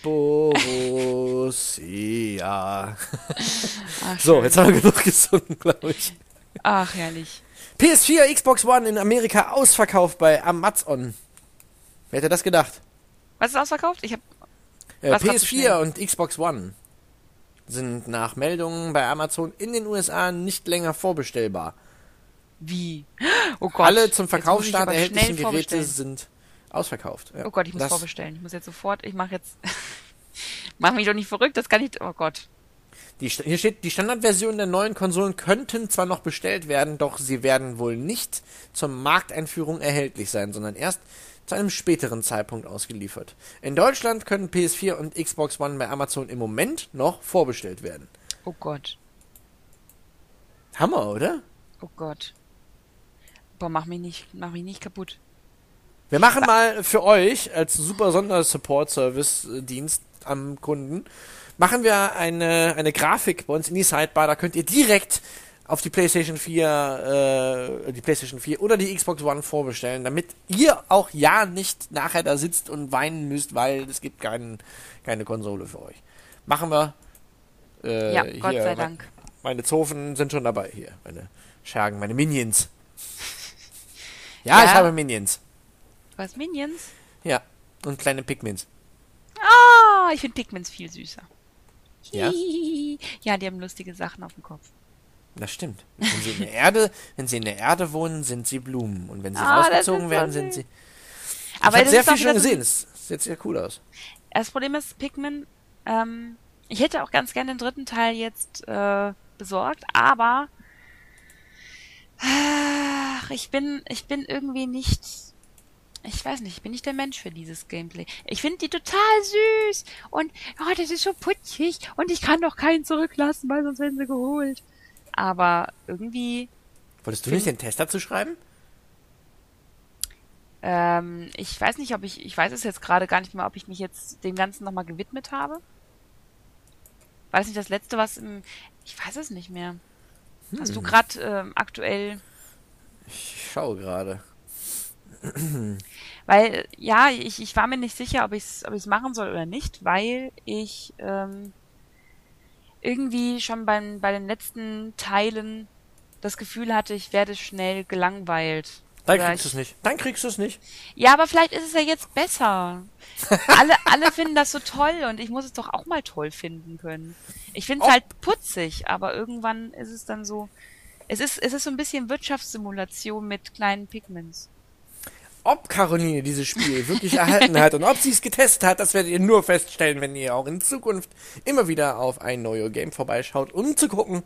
Borussia. Ach, So, schön. jetzt haben wir genug gesungen, glaube ich. Ach, herrlich. P S vier, Xbox One in Amerika ausverkauft bei Amazon. Wer hätte das gedacht? Was ist ausverkauft? Ich hab. Äh, P S vier und Xbox One sind nach Meldungen bei Amazon in den U S A nicht länger vorbestellbar. Wie? Oh Gott. Alle zum Verkaufsstart erhältlichen Geräte sind ausverkauft. Ja. Oh Gott, ich muss das, vorbestellen. Ich muss jetzt sofort, ich mache jetzt, mach mich doch nicht verrückt, das kann ich, oh Gott. Die, hier steht, die Standardversion der neuen Konsolen könnten zwar noch bestellt werden, doch sie werden wohl nicht zur Markteinführung erhältlich sein, sondern erst zu einem späteren Zeitpunkt ausgeliefert. In Deutschland können P S vier und Xbox One bei Amazon im Moment noch vorbestellt werden. Oh Gott. Hammer, oder? Oh Gott. Boah, mach mich nicht, mach mich nicht kaputt. Wir machen mal für euch als super Sonder-Support-Service-Dienst am Kunden, machen wir eine, eine Grafik bei uns in die Sidebar, da könnt ihr direkt auf die PlayStation vier, äh, die PlayStation vier oder die Xbox One vorbestellen, damit ihr auch ja nicht nachher da sitzt und weinen müsst, weil es gibt kein, keine Konsole für euch. Machen wir. Äh, ja, hier, Gott sei mein, Dank. Meine Zofen sind schon dabei hier, meine Schergen, meine Minions. Ja, Ja. ich habe Minions. Was, Minions? Ja, und kleine Pikmins. Ah, ich finde Pikmins viel süßer. Ja? Hihihi. Ja, die haben lustige Sachen auf dem Kopf. Das stimmt. Wenn sie in der Erde, wenn sie in der Erde wohnen, sind sie Blumen. Und wenn sie Ah, das rausgezogen ist so werden, süß. sind sie. Aber ich habe das sehr ist auch viel schon wieder so- gesehen. Es sieht sehr cool aus. Das Problem ist, Pikmin, ähm, ich hätte auch ganz gerne den dritten Teil jetzt äh, besorgt, aber ach, ich bin, ich bin irgendwie nicht, ich weiß nicht, ich bin nicht der Mensch für dieses Gameplay. Ich finde die total süß und oh, das ist so putzig und ich kann doch keinen zurücklassen, weil sonst werden sie geholt. Aber irgendwie, Wolltest du Find- nicht den Test dazu schreiben? ähm, ich weiß nicht, ob ich, ich weiß es jetzt gerade gar nicht mehr, ob ich mich jetzt dem Ganzen nochmal gewidmet habe. War das nicht das Letzte, was im, ich weiß es nicht mehr. Hast du gerade ähm, aktuell, Ich schaue gerade. weil, ja, ich, ich war mir nicht sicher, ob ich es ob ich's machen soll oder nicht, weil ich ähm, irgendwie schon beim, bei den letzten Teilen das Gefühl hatte, ich werde schnell gelangweilt. Dann Oder kriegst du ich- es nicht. Dann kriegst du es nicht. Ja, aber vielleicht ist es ja jetzt besser. alle, alle finden das so toll und ich muss es doch auch mal toll finden können. Ich finde es Ob- halt putzig, aber irgendwann ist es dann so. Es ist, es ist so ein bisschen Wirtschaftssimulation mit kleinen Pigments. Ob Caroline dieses Spiel wirklich erhalten hat und ob sie es getestet hat, das werdet ihr nur feststellen, wenn ihr auch in Zukunft immer wieder auf ein neues Game vorbeischaut, um zu gucken,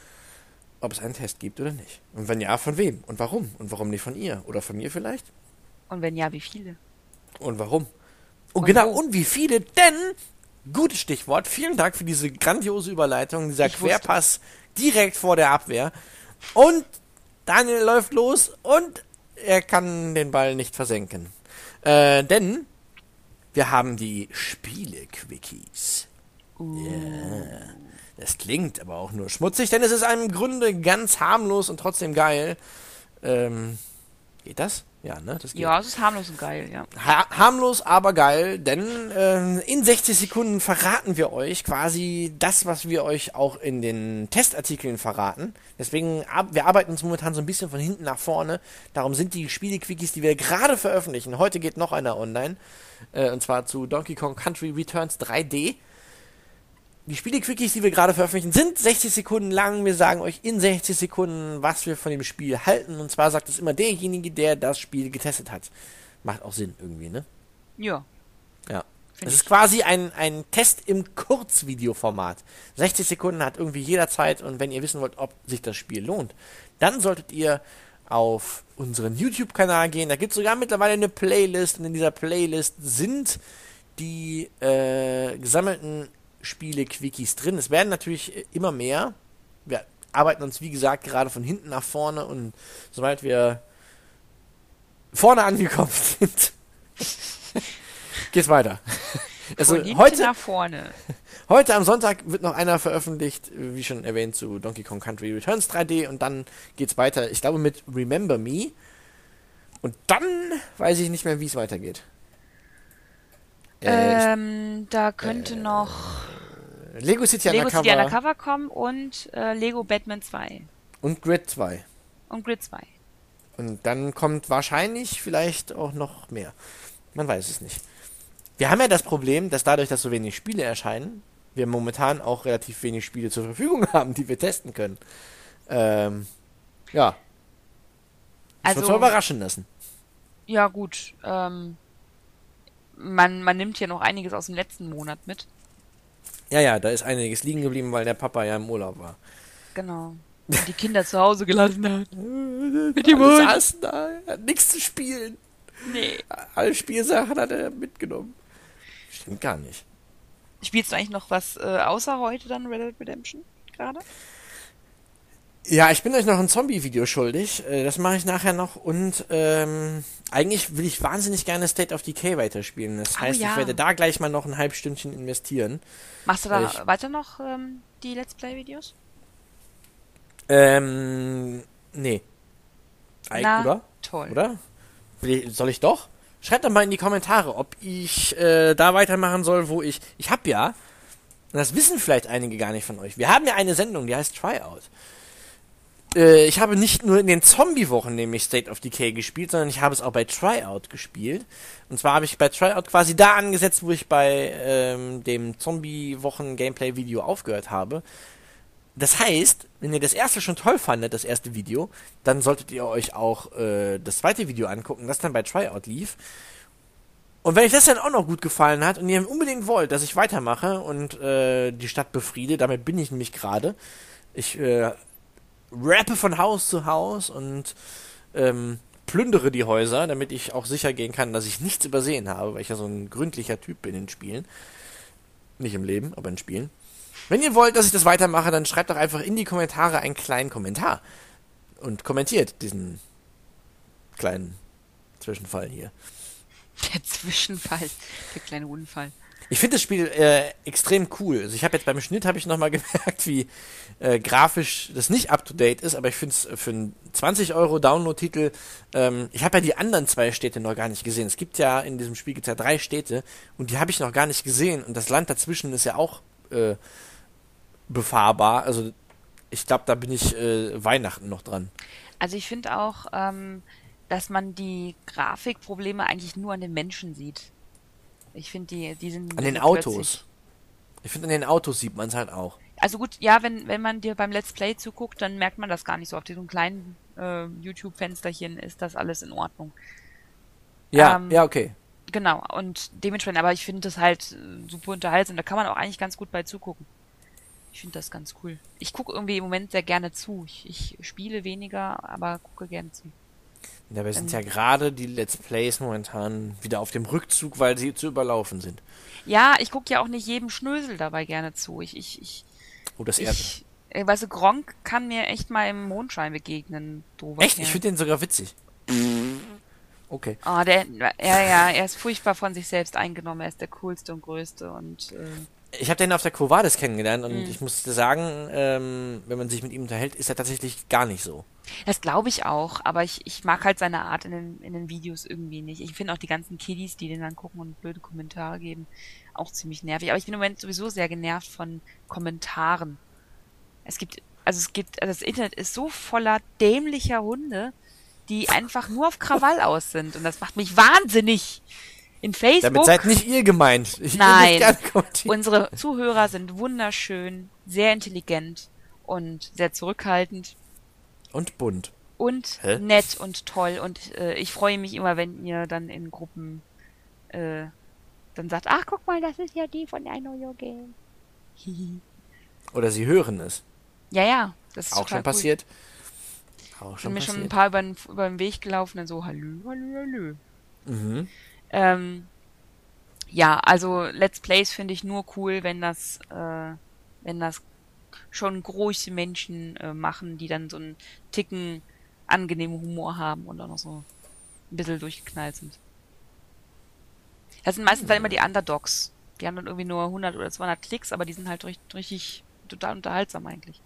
ob es einen Test gibt oder nicht. Und wenn ja, von wem und warum? Und warum nicht von ihr? Oder von mir vielleicht? Und wenn ja, wie viele? Und warum? Und, Und genau, wo? und wie viele? Denn, gutes Stichwort, vielen Dank für diese grandiose Überleitung, dieser Ich wusste- Querpass direkt vor der Abwehr. Und Daniel läuft los und er kann den Ball nicht versenken. Äh, denn wir haben die Spiele-Quickies. Yeah. Das klingt aber auch nur schmutzig, denn es ist im Grunde ganz harmlos und trotzdem geil. Ähm, geht das? Ja, ne? Das geht. Ja, es ist harmlos und geil, ja. Ha harmlos, aber geil, denn ähm, in sechzig Sekunden verraten wir euch quasi das, was wir euch auch in den Testartikeln verraten. Deswegen, ab wir arbeiten uns momentan so ein bisschen von hinten nach vorne. Darum sind die Spiele-Quickies, die wir gerade veröffentlichen. Heute geht noch einer online, äh, und zwar zu Donkey Kong Country Returns drei D. Die Spiele-Quickies, die wir gerade veröffentlichen, sind sechzig Sekunden lang. Wir sagen euch in sechzig Sekunden, was wir von dem Spiel halten. Und zwar sagt es immer derjenige, der das Spiel getestet hat. Macht auch Sinn irgendwie, ne? Ja. Ja. Find Es ich. ist quasi ein, ein Test im Kurzvideoformat. sechzig Sekunden hat irgendwie jeder Zeit. Und wenn ihr wissen wollt, ob sich das Spiel lohnt, dann solltet ihr auf unseren YouTube-Kanal gehen. Da gibt es sogar mittlerweile eine Playlist. Und in dieser Playlist sind die äh, gesammelten Spiele-Quickies drin. Es werden natürlich immer mehr. Wir arbeiten uns, wie gesagt, gerade von hinten nach vorne und sobald wir vorne angekommen sind, geht's weiter. Also Von hinten heute, nach vorne. heute am Sonntag wird noch einer veröffentlicht, wie schon erwähnt, zu Donkey Kong Country Returns drei D und dann geht's weiter, ich glaube, mit Remember Me. Und dann weiß ich nicht mehr, wie es weitergeht. Äh, Ähm, da könnte noch Lego City Lego Undercover City Undercover kommen und äh, Lego Batman zwei und Grid zwei. und Grid zwei. Und dann kommt wahrscheinlich vielleicht auch noch mehr. Man weiß es nicht. Wir haben ja das Problem, dass dadurch, dass so wenig Spiele erscheinen, wir momentan auch relativ wenig Spiele zur Verfügung haben, die wir testen können. Ähm, ja. Das Also, wird uns mal überraschen lassen. ja gut, ähm, man, man nimmt hier noch einiges aus dem letzten Monat mit. Ja, ja, da ist einiges liegen geblieben, weil der Papa ja im Urlaub war. Genau. Und die Kinder zu Hause gelassen hat. Mit dem Hund. Saßen da, hat nichts zu spielen. Nee. Alle Spielsachen hat er mitgenommen. Stimmt gar nicht. Spielst du eigentlich noch was äh, außer heute dann Red Dead Redemption gerade? Ja, ich bin euch noch ein Zombie-Video schuldig. Äh, das mache ich nachher noch. Und ähm, eigentlich will ich wahnsinnig gerne State of Decay weiterspielen. Das Oh heißt, ja. ich werde da gleich mal noch ein halb Stündchen investieren. Machst du Weil da ich- weiter noch ähm, die Let's Play-Videos? Ähm, nee. Eig Na, oder? toll. Oder? Will ich, soll ich doch? Schreibt doch mal in die Kommentare, ob ich äh, da weitermachen soll, wo ich... Ich hab ja, und das wissen vielleicht einige gar nicht von euch, wir haben ja eine Sendung, die heißt Tryout. Äh, ich habe nicht nur in den Zombie-Wochen nämlich State of Decay gespielt, sondern ich habe es auch bei Tryout gespielt. Und zwar habe ich bei Tryout quasi da angesetzt, wo ich bei ähm, dem Zombie-Wochen-Gameplay-Video aufgehört habe. Das heißt, wenn ihr das erste schon toll fandet, das erste Video, dann solltet ihr euch auch äh, das zweite Video angucken, das dann bei Tryout lief. Und wenn euch das dann auch noch gut gefallen hat und ihr unbedingt wollt, dass ich weitermache und äh, die Stadt befriede, damit bin ich nämlich gerade. Ich äh, rappe von Haus zu Haus und ähm, plündere die Häuser, damit ich auch sicher gehen kann, dass ich nichts übersehen habe, weil ich ja so ein gründlicher Typ bin in Spielen. Nicht im Leben, aber in Spielen. Wenn ihr wollt, dass ich das weitermache, dann schreibt doch einfach in die Kommentare einen kleinen Kommentar. Und kommentiert diesen kleinen Zwischenfall hier. Der Zwischenfall, der kleine Unfall. Ich finde das Spiel äh, extrem cool. Also ich habe jetzt beim Schnitt habe ich nochmal gemerkt, wie äh, grafisch das nicht up-to-date ist, aber ich finde es für einen zwanzig Euro Download-Titel, ähm, ich habe ja die anderen zwei Städte noch gar nicht gesehen. Es gibt ja, in diesem Spiel gibt's ja drei Städte und die habe ich noch gar nicht gesehen und das Land dazwischen ist ja auch äh, befahrbar. Also ich glaube, da bin ich äh, Weihnachten noch dran. Also ich finde auch, ähm, dass man die Grafikprobleme eigentlich nur an den Menschen sieht. Ich finde, die, die sind... An den so Autos. plötzlich- Ich finde, an den Autos sieht man es halt auch. Also gut, ja, wenn, wenn man dir beim Let's Play zuguckt, dann merkt man das gar nicht so. Auf diesem kleinen äh, YouTube-Fensterchen ist das alles in Ordnung. Ja, Ähm, ja, okay. Genau, und dementsprechend, aber ich finde das halt äh, super unterhaltsam. Da kann man auch eigentlich ganz gut bei zugucken. Ich finde das ganz cool. Ich gucke irgendwie im Moment sehr gerne zu. Ich, ich spiele weniger, aber gucke gerne zu. Ja, wir sind ja ähm, gerade die Let's Plays momentan wieder auf dem Rückzug, weil sie zu überlaufen sind. Ja, ich gucke ja auch nicht jedem Schnösel dabei gerne zu. Ich, ich, ich, Oh, das Erdbeer. ich, äh, weißt du, Gronk kann mir echt mal im Mondschein begegnen. Doofer Echt? Kerl. Ich finde den sogar witzig. Okay. Oh, der, ja, ja, er ist furchtbar von sich selbst eingenommen. Er ist der coolste und größte und, äh, Ich habe den auf der Quo Vadis kennengelernt und Mhm. ich muss sagen, ähm, wenn man sich mit ihm unterhält, ist er tatsächlich gar nicht so. das glaube ich auch, aber ich, ich mag halt seine Art in den, in den Videos irgendwie nicht. Ich finde auch die ganzen Kiddies, die den dann gucken und blöde Kommentare geben, auch ziemlich nervig. Aber ich bin im Moment sowieso sehr genervt von Kommentaren. Es gibt, also es gibt, also das Internet ist so voller dämlicher Hunde, die einfach nur auf Krawall aus sind. Und das macht mich wahnsinnig. In Damit Facebook. seid nicht ihr gemeint. Ich will Nein. nicht gerne kommentieren. Unsere Zuhörer sind wunderschön, sehr intelligent und sehr zurückhaltend. Und bunt. Und Hä? nett und toll. Und äh, ich freue mich immer, wenn ihr dann in Gruppen äh, dann sagt, ach, guck mal, das ist ja die von I Know Your Game. Hihi. Oder sie hören es. Ja, ja, das ist Auch total schon cool. passiert. Auch Sind schon mir schon ein passiert. paar über den, über den Weg gelaufen, dann so, hallo, hallo, hallo. Mhm. Ähm, ja, also Let's Plays finde ich nur cool, wenn das, äh, wenn das schon große Menschen äh, machen, die dann so einen Ticken angenehmen Humor haben und auch noch so ein bisschen durchgeknallt sind. Das sind meistens dann immer die Underdogs. Die haben dann irgendwie nur hundert oder zweihundert Klicks, aber die sind halt richtig, richtig total unterhaltsam eigentlich.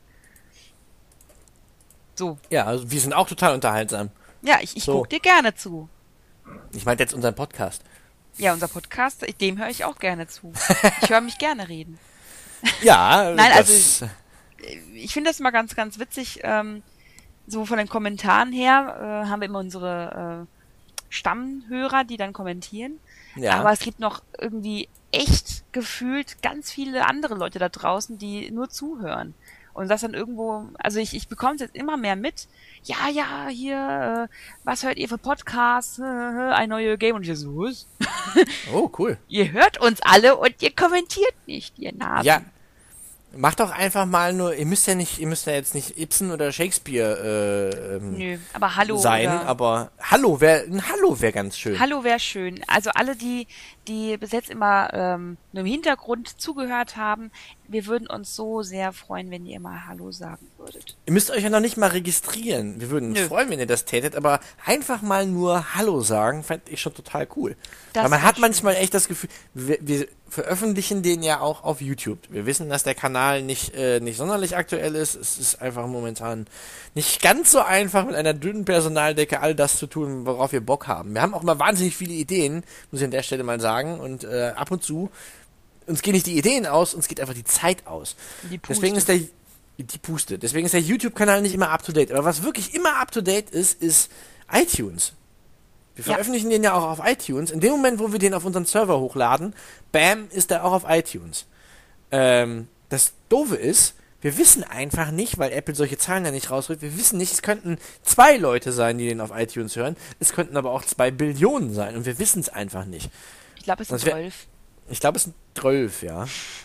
So. Ja, also wir sind auch total unterhaltsam. Ja, ich, ich So. guck dir gerne zu. Ich meinte jetzt unseren Podcast. Ja, unser Podcast, dem höre ich auch gerne zu. Ich höre mich gerne reden. Ja, Nein, das, ich finde das immer ganz, ganz witzig. Ähm, so von den Kommentaren her äh, haben wir immer unsere äh, Stammhörer, die dann kommentieren. Ja. Aber es gibt noch irgendwie echt gefühlt ganz viele andere Leute da draußen, die nur zuhören. Und das dann irgendwo, also ich, ich bekomme es jetzt immer mehr mit. Ja, ja, hier, äh, was hört ihr für Podcasts? Äh, äh, ein neues Game. Und ich so, was? Oh, cool. Ihr hört uns alle und ihr kommentiert nicht, ihr Nasen. Ja. Macht doch einfach mal nur, ihr müsst ja nicht, ihr müsst ja jetzt nicht Ibsen oder Shakespeare äh, ähm, Nö, aber Hallo sein, oder aber Hallo wäre, ein Hallo wäre ganz schön. Hallo wäre schön. Also alle, die, die bis jetzt immer ähm, nur im Hintergrund zugehört haben, wir würden uns so sehr freuen, wenn ihr mal Hallo sagen würdet. Ihr müsst euch ja noch nicht mal registrieren. Wir würden uns Nö. freuen, wenn ihr das tätet, aber einfach mal nur Hallo sagen, fand ich schon total cool. Das Weil man wär hat schön. manchmal echt das Gefühl, wir, wir veröffentlichen den ja auch auf YouTube. Wir wissen, dass der Kanal nicht, äh, nicht sonderlich aktuell ist. Es ist einfach momentan nicht ganz so einfach, mit einer dünnen Personaldecke all das zu tun, worauf wir Bock haben. Wir haben auch mal wahnsinnig viele Ideen, muss ich an der Stelle mal sagen. Und äh, ab und zu, uns gehen nicht die Ideen aus, uns geht einfach die Zeit aus. Die Puste. Deswegen ist der die Puste. Deswegen ist der YouTube-Kanal nicht immer up-to-date. Aber was wirklich immer up-to-date ist, ist iTunes. Wir Ja. veröffentlichen den ja auch auf iTunes. In dem Moment, wo wir den auf unseren Server hochladen, bam, ist der auch auf iTunes. Ähm, das Doofe ist, wir wissen einfach nicht, weil Apple solche Zahlen ja nicht rausrückt, wir wissen nicht, es könnten zwei Leute sein, die den auf iTunes hören, es könnten aber auch zwei Billionen sein und wir wissen es einfach nicht. Ich glaube, es sind Das wär- zwölf. Ich glaube, es sind zwölf, ja.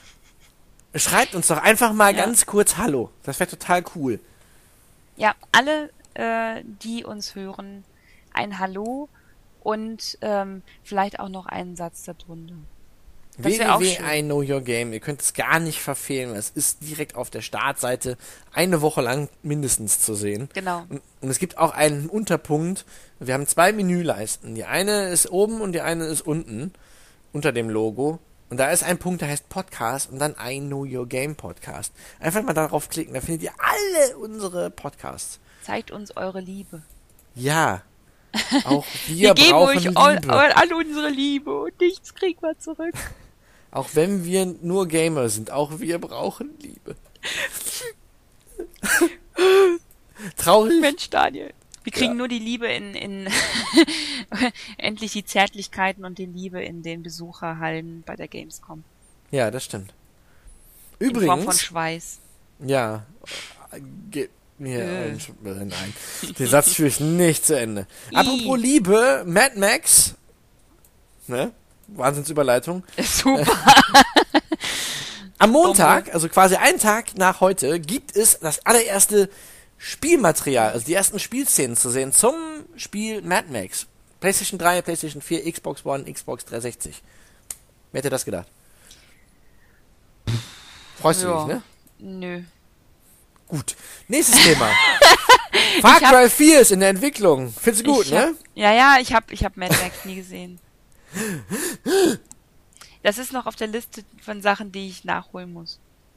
Schreibt uns doch einfach mal Ja. ganz kurz Hallo. Das wäre total cool. Ja, alle, äh, die uns hören, ein Hallo und ähm, vielleicht auch noch einen Satz darunter. Das wär auch w w w schön. punkt I know your game. Ihr könnt es gar nicht verfehlen. Es ist direkt auf der Startseite eine Woche lang mindestens zu sehen. Genau. Und, und es gibt auch einen Unterpunkt. Wir haben zwei Menüleisten. Die eine ist oben und die eine ist unten unter dem Logo. Und da ist ein Punkt, der heißt Podcast und dann I Know Your Game Podcast. Einfach mal darauf klicken, da findet ihr alle unsere Podcasts. Zeigt uns eure Liebe. Ja. Auch wir, Wir geben brauchen euch Liebe. all, all, all unsere Liebe und nichts kriegen wir zurück. Auch wenn wir nur Gamer sind, auch wir brauchen Liebe. Traurig. Mensch, Daniel. Wir kriegen Ja. nur die Liebe in, in endlich die Zärtlichkeiten und die Liebe in den Besucherhallen bei der Gamescom. Ja, das stimmt. In Form von Übrigens, Schweiß. ja, ge mir Äh. ein Sch- äh, nein, den Satz führe ich nicht zu Ende. Apropos Liebe, Mad Max, ne? Wahnsinnsüberleitung. Super. Am Montag, also quasi einen Tag nach heute, gibt es das allererste Spielmaterial, also die ersten Spielszenen zu sehen zum Spiel Mad Max. PlayStation drei, PlayStation vier, Xbox One, Xbox dreihundertsechzig. Wer hätte das gedacht? Freust du Ja. dich, ne? Nö. Gut. Nächstes Thema. Far Ich hab- Cry vier ist in der Entwicklung. Findest du gut, ich ne? hab, ja, ja, ich hab, ich hab Mad Max nie gesehen. Das ist noch auf der Liste von Sachen, die ich nachholen muss.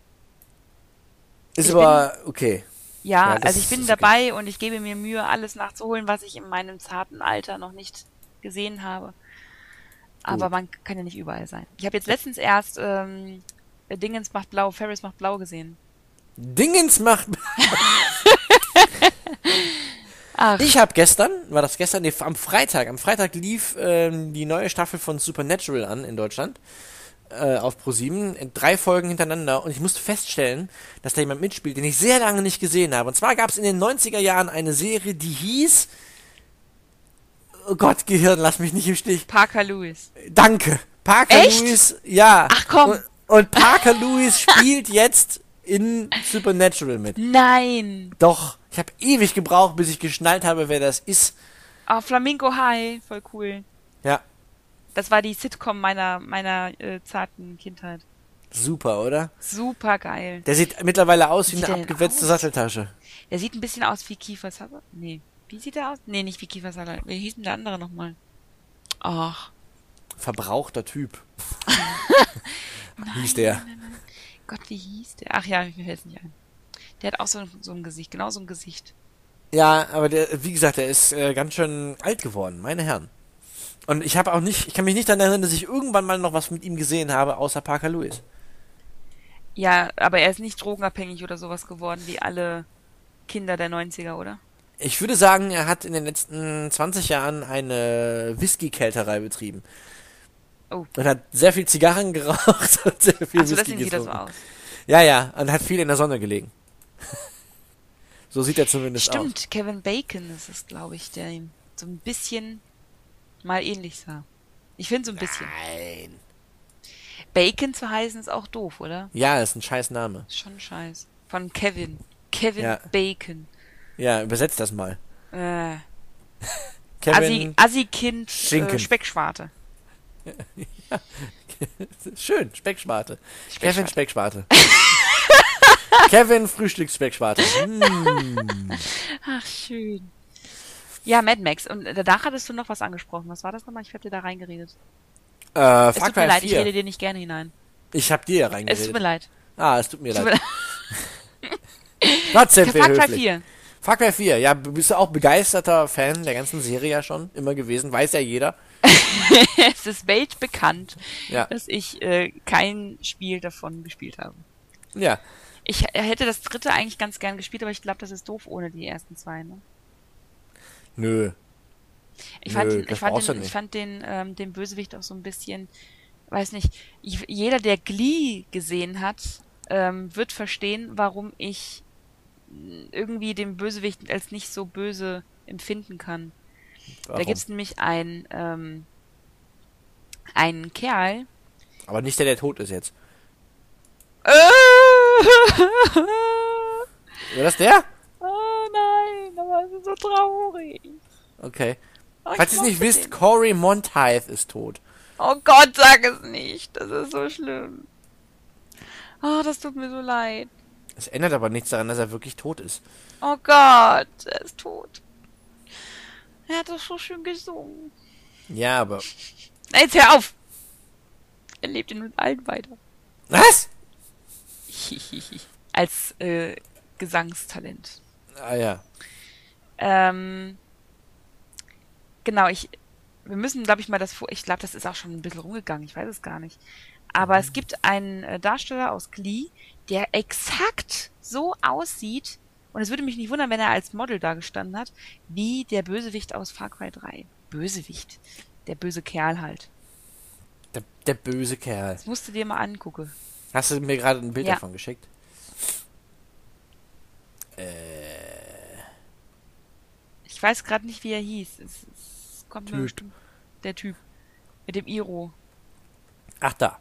Ist ich aber okay. Ja, Ja, das also ich bin ist okay. dabei und ich gebe mir Mühe, alles nachzuholen, was ich in meinem zarten Alter noch nicht gesehen habe. Aber Gut. man kann ja nicht überall sein. Ich habe jetzt letztens erst ähm, Dingens macht blau, Ferris macht blau gesehen. Dingens macht... Ach, Ich habe gestern, war das gestern, nee, am Freitag, am Freitag lief ähm, die neue Staffel von Supernatural an in Deutschland, äh, auf ProSieben, in drei Folgen hintereinander und ich musste feststellen, dass da jemand mitspielt, den ich sehr lange nicht gesehen habe. Und zwar gab es in den neunziger Jahren eine Serie, die hieß, oh Gott, Gehirn, lass mich nicht im Stich. Parker Lewis. Danke. Parker Echt? Lewis, ja. Ach, komm. Und, und Parker Lewis spielt jetzt in Supernatural mit. Nein! Doch, ich habe ewig gebraucht, bis ich geschnallt habe, wer das ist. Oh, Flamingo High, voll cool. Ja, Das war die Sitcom meiner, meiner äh, zarten Kindheit. super, oder? Super geil. Der sieht mittlerweile aus wie Wie eine sieht der denn abgewetzte aus? Satteltasche. Der sieht ein bisschen aus wie Kiefer Sutherland. Nee. Wie sieht der aus? Nee, nicht wie Kiefer Sutherland. Wie hieß denn der andere nochmal? Ach. Verbrauchter Typ. Hieß der. Gott, wie hieß der? Ach ja, mir fällt es nicht ein. Der hat auch so ein, so ein Gesicht, genau so ein Gesicht. Ja, aber der, wie gesagt, der ist äh, ganz schön alt geworden, meine Herren. Und ich habe auch nicht, ich kann mich nicht daran erinnern, dass ich irgendwann mal noch was mit ihm gesehen habe, außer Parker Lewis. Ja, aber er ist nicht drogenabhängig oder sowas geworden, wie alle Kinder der neunziger, oder? Ich würde sagen, er hat in den letzten zwanzig Jahren eine Whisky-Kälterei betrieben. Oh. Und hat sehr viel Zigarren geraucht und sehr viel Achso, Whisky deswegen sieht das so getrunken. aus. Ja, ja, und hat viel in der Sonne gelegen. So sieht er zumindest aus. Stimmt, Kevin Bacon ist es, glaube ich, der ihm so ein bisschen mal ähnlich sah. Ich finde so ein bisschen. Nein. Bacon zu heißen ist auch doof, oder? Ja, ist ein scheiß Name. Schon scheiß. Von Kevin. Kevin Ja. Bacon. Ja, übersetzt das mal. Äh, Kevin Assi, Assi-Kind, Schinken. äh, Speckschwarte. Schön, Speckschwarte. Speckschwarte. Kevin Speckschwarte. Kevin Frühstücksspeckschwarte. Mm. Ach, schön. Ja, Mad Max. Und danach hattest du noch was angesprochen. Was war das nochmal? Ich hab dir da reingeredet. Äh, Es Far tut mir Cry leid, ich vier. rede dir nicht gerne hinein. Ich hab dir ja Es tut mir reingeredet. leid. Ah, es tut mir Es tut mir leid. Gott sei leid. Dank Far Cry höflich. vier. Far Cry vier, ja, bist du auch begeisterter Fan der ganzen Serie ja schon immer gewesen, weiß ja jeder. Es ist weltbekannt, Ja. dass ich äh, kein Spiel davon gespielt habe. Ja, Ich äh, hätte das dritte eigentlich ganz gern gespielt, aber ich glaube, das ist doof ohne die ersten zwei. Ne? nö. Ich Nö, fand, den, das ich fand, brauchst du den, ich nicht. fand den, ähm, den Bösewicht auch so ein bisschen, weiß nicht, ich, jeder, der Glee gesehen hat, ähm, wird verstehen, warum ich mh, irgendwie den Bösewicht als nicht so böse empfinden kann. Warum? Da gibt's nämlich ein, ähm, einen Kerl. Aber nicht der, der tot ist jetzt. War das der? Oh nein, aber es ist so traurig. Okay. Oh, ich Falls ihr es nicht mochte wisst, den. Corey Monteith ist tot. Oh Gott, sag es nicht. Das ist so schlimm. Oh, das tut mir so leid. Es ändert aber nichts daran, dass er wirklich tot ist. Oh Gott, er ist tot. Er hat doch so schön gesungen. Ja, aber... Na, jetzt hör auf! Er lebt in uns allen weiter. Was? Als äh, Gesangstalent. Ah ja. Ähm, genau, ich. Wir müssen, glaube ich, mal das vor. Ich glaube, das ist auch schon ein bisschen rumgegangen. Ich weiß es gar nicht. Aber es gibt einen äh, Darsteller aus Glee, der exakt so aussieht. Und es würde mich nicht wundern, wenn er als Model da gestanden hat, wie der Bösewicht aus Far Cry drei. Bösewicht. Der böse Kerl halt. Der, der böse Kerl. Das musst du dir mal angucken. Hast du mir gerade ein Bild Ja. davon geschickt? Äh... Ich weiß gerade nicht, wie er hieß. Es, es kommt mir Typ. bestimmt der Typ. Mit dem Iro. Ach, da.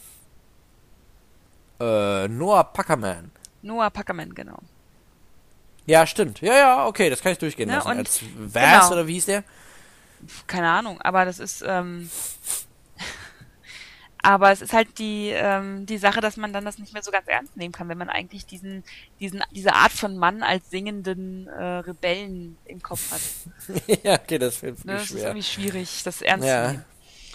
Äh, Noah Packerman. Noah Packerman, genau. Ja, stimmt. Ja, ja, okay, das kann ich durchgehen Ne, lassen. und- Als Vass, genau. oder wie hieß der? Keine Ahnung, aber das ist, ähm, aber es ist halt die, ähm, die Sache, dass man dann das nicht mehr so ganz ernst nehmen kann, wenn man eigentlich diesen, diesen, diese Art von Mann als singenden äh, Rebellen im Kopf hat. ja, okay, das wird Ne? Das ist schwer. irgendwie schwierig, das ernst Ja. zu nehmen.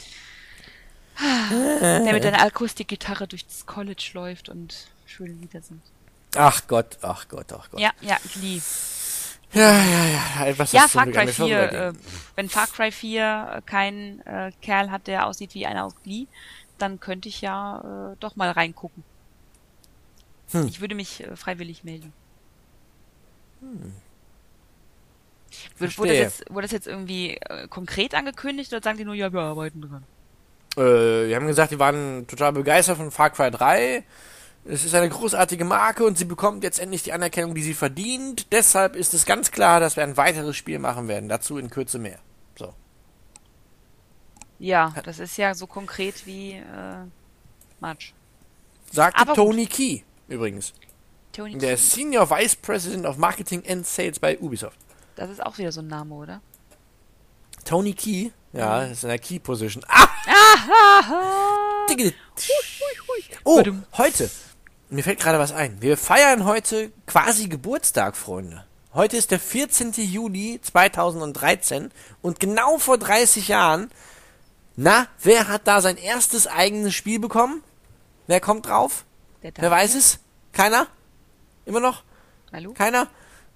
Der mit einer Akustikgitarre durch das College läuft und schöne Lieder sind. Ach Gott, ach Gott, ach Gott. Ja, ja, Glee. ja, ja. ja. Etwas, Ja, das Far zum Cry Glück an mir vier, äh, vorüberging. wenn Far Cry vier äh, keinen äh, Kerl hat, der aussieht wie einer aus Glee, dann könnte ich ja äh, doch mal reingucken. Hm. Ich würde mich äh, freiwillig melden. Hm. Wurde, wurde, das Verstehe. jetzt, wurde das jetzt irgendwie äh, konkret angekündigt oder sagen die nur, ja, wir arbeiten dran? Äh, wir haben gesagt, die waren total begeistert von Far Cry drei. Es ist eine großartige Marke und sie bekommt jetzt endlich die Anerkennung, die sie verdient. Deshalb ist es ganz klar, dass wir ein weiteres Spiel machen werden. Dazu in Kürze mehr. So. Ja, das ist ja so konkret wie äh, March. Sagte Aber gut. Tony Key übrigens. Tony Der Key. Senior Vice President of Marketing and Sales bei Ubisoft. Das ist auch wieder so ein Name, oder? Tony Key, ja, ist in der Key Position. Ah! Diggity. Oh, Badum. heute. Mir fällt gerade was ein. Wir feiern heute quasi Geburtstag, Freunde. Heute ist der vierzehnten Juli zweitausenddreizehn und genau vor dreißig Jahren, na, wer hat da sein erstes eigenes Spiel bekommen? Wer kommt drauf? Der Wer weiß es? Keiner? Immer noch? Hallo? Keiner?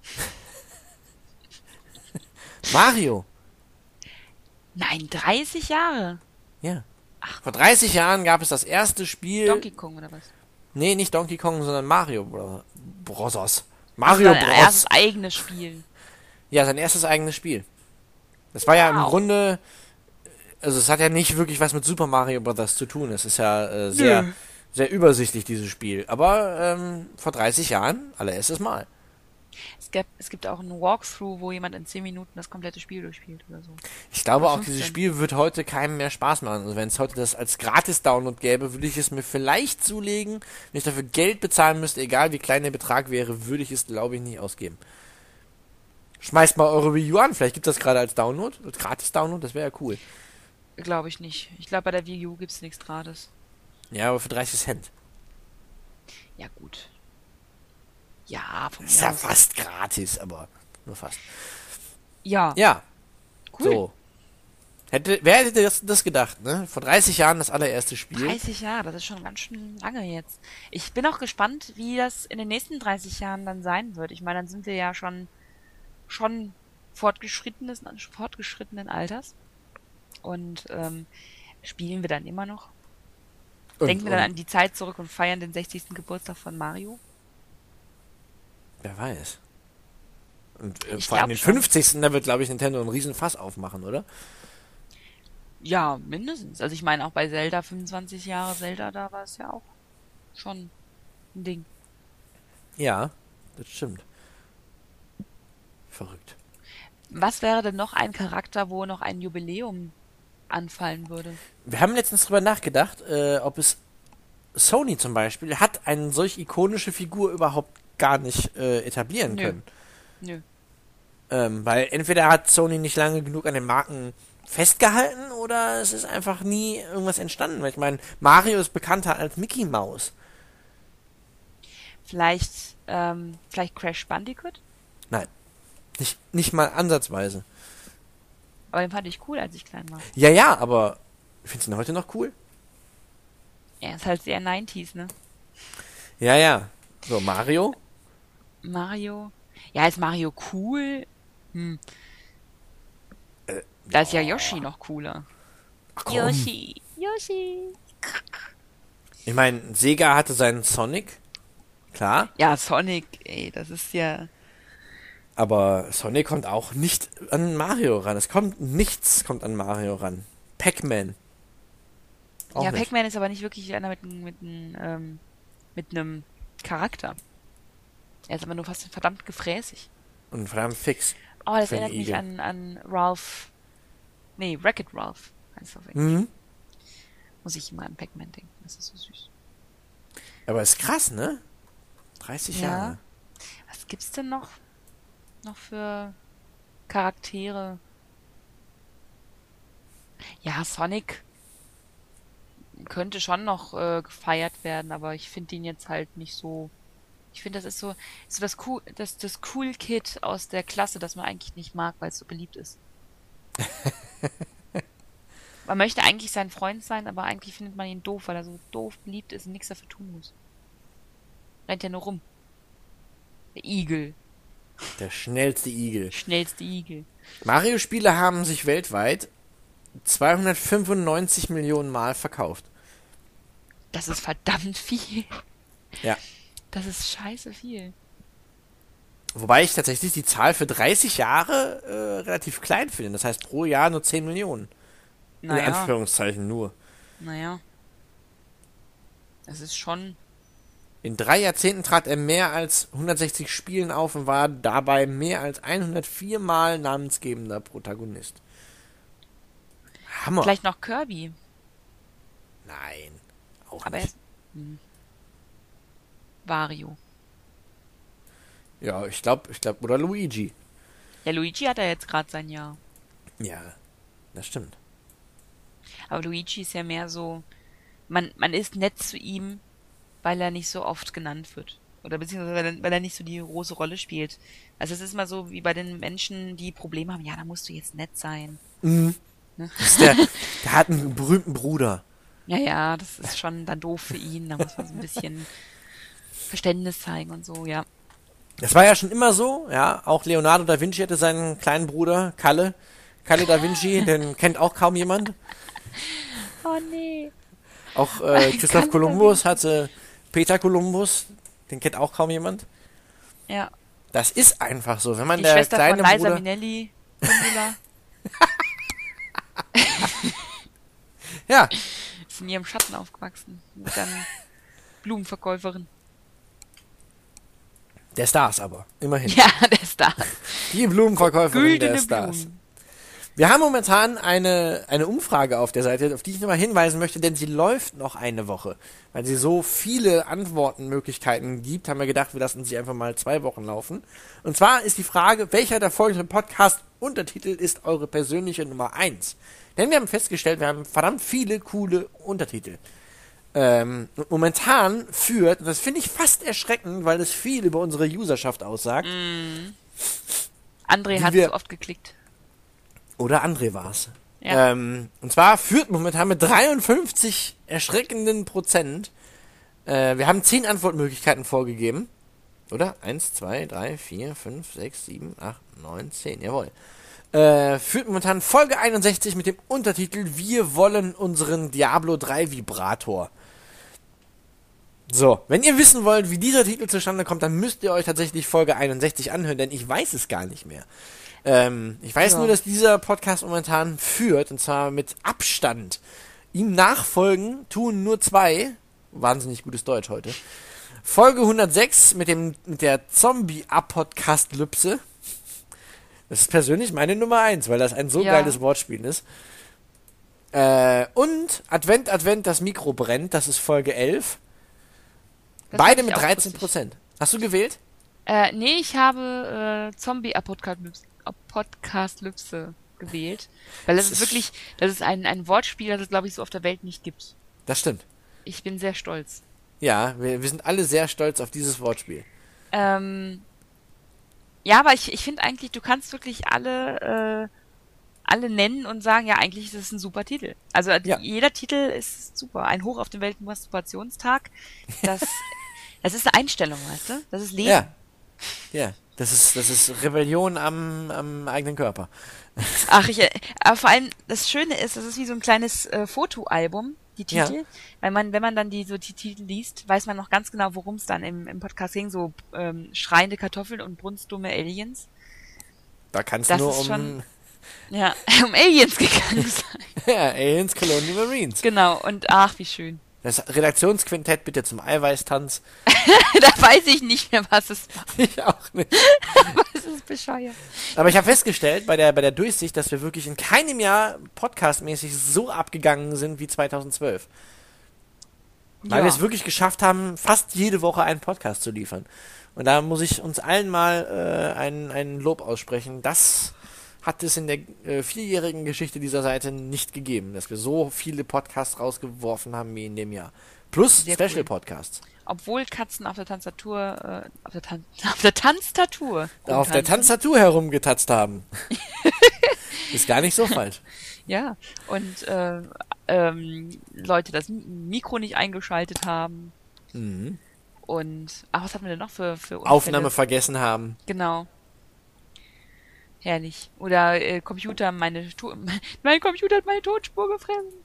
Mario. Nein, dreißig Jahre. Ja. Ach. Vor dreißig Jahren gab es das erste Spiel. Donkey Kong oder was? Nee, nicht Donkey Kong, sondern Mario Bro- Bros. Mario Also ein Bros. erstes eigenes Spiel. Ja, sein erstes eigenes Spiel. Das war ja im Wow. Grunde, also es hat ja nicht wirklich was mit Super Mario Bros. Zu tun. Es ist ja äh, sehr, Nö. sehr übersichtlich, dieses Spiel. Aber ähm, vor dreißig Jahren, allererstes Mal. Es gibt, es gibt auch einen Walkthrough, wo jemand in zehn Minuten das komplette Spiel durchspielt oder so. Ich glaube Oder auch, dieses fünfzehn. Spiel wird heute keinem mehr Spaß machen. Also wenn es heute das als Gratis-Download gäbe, würde ich es mir vielleicht zulegen. Wenn ich dafür Geld bezahlen müsste, egal wie klein der Betrag wäre, würde ich es, glaube ich, nicht ausgeben. Schmeißt mal eure Wii U an, vielleicht gibt es das gerade als Download, als Gratis-Download, das wäre ja cool. Glaube ich nicht. Ich glaube, bei der Wii U gibt's nichts gratis. Ja, aber für dreißig Cent. Ja, gut. Ja, von Ist mir ja aus. fast gratis, aber nur fast. Ja, Ja, cool. so. Hätte, wer hätte das, das gedacht, ne? Vor dreißig Jahren das allererste Spiel. dreißig Jahre, das ist schon ganz schön lange jetzt. Ich bin auch gespannt, wie das in den nächsten dreißig Jahren dann sein wird. Ich meine, dann sind wir ja schon, schon fortgeschrittenes, fortgeschrittenen Alters. Und ähm, spielen wir dann immer noch? Und, Denken wir dann und, an die Zeit zurück und feiern den sechzigsten Geburtstag von Mario? Wer weiß. Und äh, Ich vor allem glaub den schon. fünfzigsten Da wird, glaube ich, Nintendo einen riesen Fass aufmachen, oder? Ja, mindestens. Also ich meine, auch bei Zelda, fünfundzwanzig Jahre Zelda, da war es ja auch schon ein Ding. Ja, das stimmt. Verrückt. Was wäre denn noch ein Charakter, wo noch ein Jubiläum anfallen würde? Wir haben letztens drüber nachgedacht, äh, ob es Sony zum Beispiel hat eine solch ikonische Figur überhaupt gar nicht äh, etablieren Nö. können. Nö. Ähm, weil entweder hat Sony nicht lange genug an den Marken festgehalten oder es ist einfach nie irgendwas entstanden. Weil ich meine, Mario ist bekannter als Mickey Mouse. Vielleicht, ähm, vielleicht Crash Bandicoot? Nein, nicht, nicht mal ansatzweise. Aber den fand ich cool, als ich klein war. Ja, ja, aber findest du ihn heute noch cool? Er ist halt sehr neunziger, ne? Ja, ja. So, Mario? Mario. Ja, ist Mario cool? Hm. Da ist ja Yoshi noch cooler. Ach komm. Yoshi. Yoshi. Ich meine, Sega hatte seinen Sonic, klar, Ja, Sonic, ey, das ist ja... aber Sonic kommt auch nicht an Mario ran. Es kommt nichts kommt an Mario ran. Pac-Man. Auch ja, nicht. Pac-Man ist aber nicht wirklich einer mit einem mit einem ähm, mit einem Charakter. Er ist aber nur fast verdammt gefräßig. Und verdammt fix. Oh, das Für einen erinnert mich Igel. an, an Ralph. Nee, Wreck-It Ralph heißt auf Englisch. Mhm. Muss ich immer an Pac-Man denken. Das ist so süß. Aber ist krass, ne? dreißig Ja. Jahre. Was gibt's denn noch? Noch für Charaktere? Ja, Sonic könnte schon noch äh, gefeiert werden, aber ich finde ihn jetzt halt nicht so. Ich finde, das ist so, so das cool, das, das Cool Kid aus der Klasse, das man eigentlich nicht mag, weil es so beliebt ist. Man möchte eigentlich sein Freund sein, aber eigentlich findet man ihn doof, weil er so doof beliebt ist und nichts dafür tun muss. Rennt ja nur rum. Der Igel. Der schnellste Igel. Schnellste Igel. Mario-Spiele haben sich weltweit zweihundertfünfundneunzig Millionen Mal verkauft. Das ist verdammt viel. Ja. Das ist scheiße viel. Wobei ich tatsächlich die Zahl für dreißig Jahre äh, relativ klein finde. Das heißt pro Jahr nur zehn Millionen. In Naja, Anführungszeichen nur. naja. Es ist schon... In drei Jahrzehnten trat er mehr als hundertsechzig Spielen auf und war dabei mehr als hundertvier Mal namensgebender Protagonist. Hammer. Vielleicht noch Kirby. Nein. Auch Aber er nicht. ist... Hm. Wario. Ja, ich glaube, ich glaube, oder Luigi. Ja, Luigi hat ja jetzt gerade sein Jahr. Ja, das stimmt. Aber Luigi ist ja mehr so... Man, man ist nett zu ihm, weil er nicht so oft genannt wird. Oder beziehungsweise weil er, weil er nicht so die große Rolle spielt. Also es ist mal so wie bei den Menschen, die Probleme haben. Ja, da musst du jetzt nett sein. Mhm. Ne? Das ist der, der hat einen berühmten Bruder. Ja, ja, das ist schon dann doof für ihn. Da muss man so ein bisschen Verständnis zeigen und so, ja. Das war ja schon immer so, ja. Auch Leonardo da Vinci hatte seinen kleinen Bruder, Kalle. Kalle da Vinci, den kennt auch kaum jemand. Oh nee. Auch äh, Christoph Kalle da Kolumbus hatte Peter Kolumbus, den kennt auch kaum jemand. Ja. Das ist einfach so. Wenn man Die der Schwester kleine von Liza Bruder... Minnelli, Gundula, Ja, ist in ihrem Schatten aufgewachsen. Und dann Blumenverkäuferin. der Stars aber, immerhin. Ja, der ist da. Die Blumenverkäuferin der Güldene Stars. Blumen. Wir haben momentan eine, eine Umfrage auf der Seite, auf die ich nochmal hinweisen möchte, denn sie läuft noch eine Woche. Weil sie so viele Antwortenmöglichkeiten gibt, haben wir gedacht, wir lassen sie einfach mal zwei Wochen laufen. Und zwar ist die Frage, welcher der folgenden Podcast-Untertitel ist eure persönliche Nummer eins? Denn wir haben festgestellt, wir haben verdammt viele coole Untertitel. Ähm, und momentan führt, und das finde ich fast erschreckend, weil es viel über unsere Userschaft aussagt. Mm. André Wie hat wir- so oft geklickt. Oder André war's. Ja. Ähm, und zwar führt momentan mit dreiundfünfzig erschreckenden Prozent. Äh, wir haben zehn Antwortmöglichkeiten vorgegeben. Oder? Eins, zwei, drei, vier, fünf, sechs, sieben, acht, neun, zehn. Jawohl. Äh, führt momentan Folge einundsechzig mit dem Untertitel Wir wollen unseren Diablo drei Vibrator. So, wenn ihr wissen wollt, wie dieser Titel zustande kommt, dann müsst ihr euch tatsächlich Folge einundsechzig anhören, denn ich weiß es gar nicht mehr. Ähm, ich weiß Ja. nur, dass dieser Podcast momentan führt, und zwar mit Abstand. Ihm nachfolgen tun nur zwei. Wahnsinnig gutes Deutsch heute. Folge hundertsechs mit dem mit der Zombie-Apodcast-Lypse. Das ist persönlich meine Nummer eins, weil das ein so Ja. geiles Wortspiel ist. Äh, und Advent, Advent, das Mikro brennt, das ist Folge elf. Das Beide fand ich mit auch dreizehn lustig. Prozent. Hast du gewählt? Äh, nee, ich habe äh, Zombie-Podcast-Lypse gewählt. Weil das Das ist ist- wirklich, das ist ein, ein Wortspiel, das es, glaube ich, so auf der Welt nicht gibt. Das stimmt. Ich bin sehr stolz. Ja, wir, wir sind alle sehr stolz auf dieses Wortspiel. Ähm, ja, aber ich, ich finde eigentlich, du kannst wirklich alle, äh, alle nennen und sagen, ja, eigentlich ist es ein super Titel. Also äh, Ja. jeder Titel ist super. Ein Hoch auf den Weltmasturbationstag. Das, das ist eine Einstellung, weißt du? Das ist Leben. Ja. Ja. Das ist, das ist Rebellion am, am eigenen Körper. Ach, ich, äh, aber vor allem, das Schöne ist, das ist wie so ein kleines äh, Fotoalbum, die Ja. Titel. Weil man, wenn man dann die, so die Titel liest, weiß man noch ganz genau, worum es dann im, im Podcast ging. So ähm, schreiende Kartoffeln und brunstdumme Aliens. Da kann es Das nur ist um schon- Ja, um Aliens gegangen sein. ja, Aliens, Colonial Marines. Genau, und ach, wie schön. Das Redaktionsquintett bitte zum Eiweißtanz. Da weiß ich nicht mehr, was es war. Ich auch nicht. Das ist bescheuert. Aber ich habe festgestellt bei der, bei der Durchsicht, dass wir wirklich in keinem Jahr podcastmäßig so abgegangen sind wie zweitausendzwölf. Weil Ja. wir es wirklich geschafft haben, fast jede Woche einen Podcast zu liefern. Und da muss ich uns allen mal äh, ein, ein Lob aussprechen. Das hat es in der äh, vierjährigen Geschichte dieser Seite nicht gegeben, dass wir so viele Podcasts rausgeworfen haben wie in dem Jahr. Plus Sehr cool. Special-Podcasts. Obwohl Katzen auf der Tanztatur, äh, auf der, Tan auf der Tanztatur. Auf der rumtanzen. Tanztatur herumgetatzt haben. Ist gar nicht so falsch. Ja, und äh, ähm, Leute das M- Mikro nicht eingeschaltet haben. Mhm. Und, ach, was hatten wir denn noch für, für Unfälle? Aufnahme vergessen haben. Genau. Herrlich. Oder äh, Computer, meine to mein Computer hat meine Tonspur gefressen.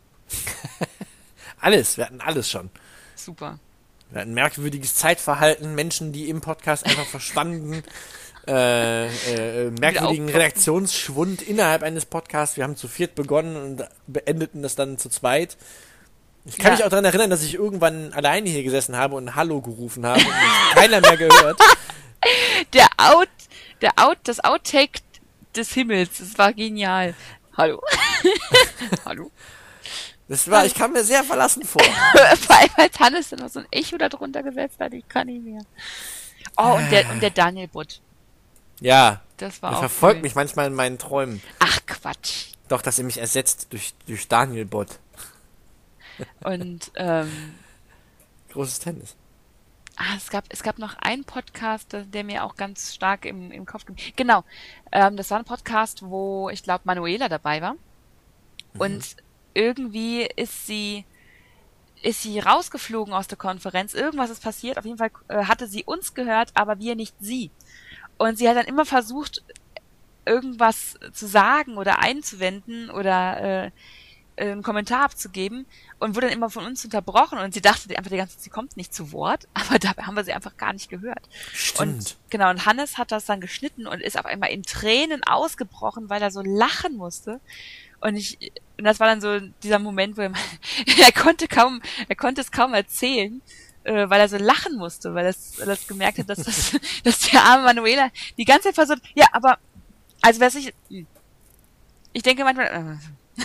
Alles, wir hatten alles schon. Super. Wir hatten merkwürdiges Zeitverhalten, Menschen, die im Podcast einfach verschwanden, äh, äh, merkwürdigen aufpoppen. Redaktionsschwund innerhalb eines Podcasts. Wir haben zu viert begonnen und beendeten das dann zu zweit. Ich kann Ja. mich auch daran erinnern, dass ich irgendwann alleine hier gesessen habe und Hallo gerufen habe und mich keiner mehr gehört. Der Out, der Out, das Outtake des Himmels, das war genial. Hallo. Hallo. Das war, ich kam mir sehr verlassen vor. Vor allem, als Hannes dann noch so ein Echo da drunter gesetzt hat, ich kann nicht mehr. Oh, und der, und der Daniel Butt. Ja, Das war er auch verfolgt cool. mich manchmal in meinen Träumen. Ach, Quatsch. Doch, dass er mich ersetzt durch, durch Daniel Bott. Und, ähm, Großes Tennis. ah, es gab, es gab noch einen Podcast, der, der mir auch ganz stark im, im Kopf ging. Genau. Ähm, das war ein Podcast, wo, ich glaube, Manuela dabei war. Und irgendwie ist sie, ist sie rausgeflogen aus der Konferenz. Irgendwas ist passiert. Auf jeden Fall äh, hatte sie uns gehört, aber wir nicht sie. Und sie hat dann immer versucht, irgendwas zu sagen oder einzuwenden oder äh, äh, einen Kommentar abzugeben und wurde dann immer von uns unterbrochen und sie dachte einfach die ganze Zeit, sie kommt nicht zu Wort, aber dabei haben wir sie einfach gar nicht gehört. Stimmt. Und genau, und Hannes hat das dann geschnitten und ist auf einmal in Tränen ausgebrochen, weil er so lachen musste. Und ich, und das war dann so dieser Moment, wo er, er konnte kaum, er konnte es kaum erzählen, äh, weil er so lachen musste, weil er weil er gemerkt hat, dass das, dass der arme Manuela die ganze Zeit versucht, ja, aber, also wer sich, ich denke manchmal, äh,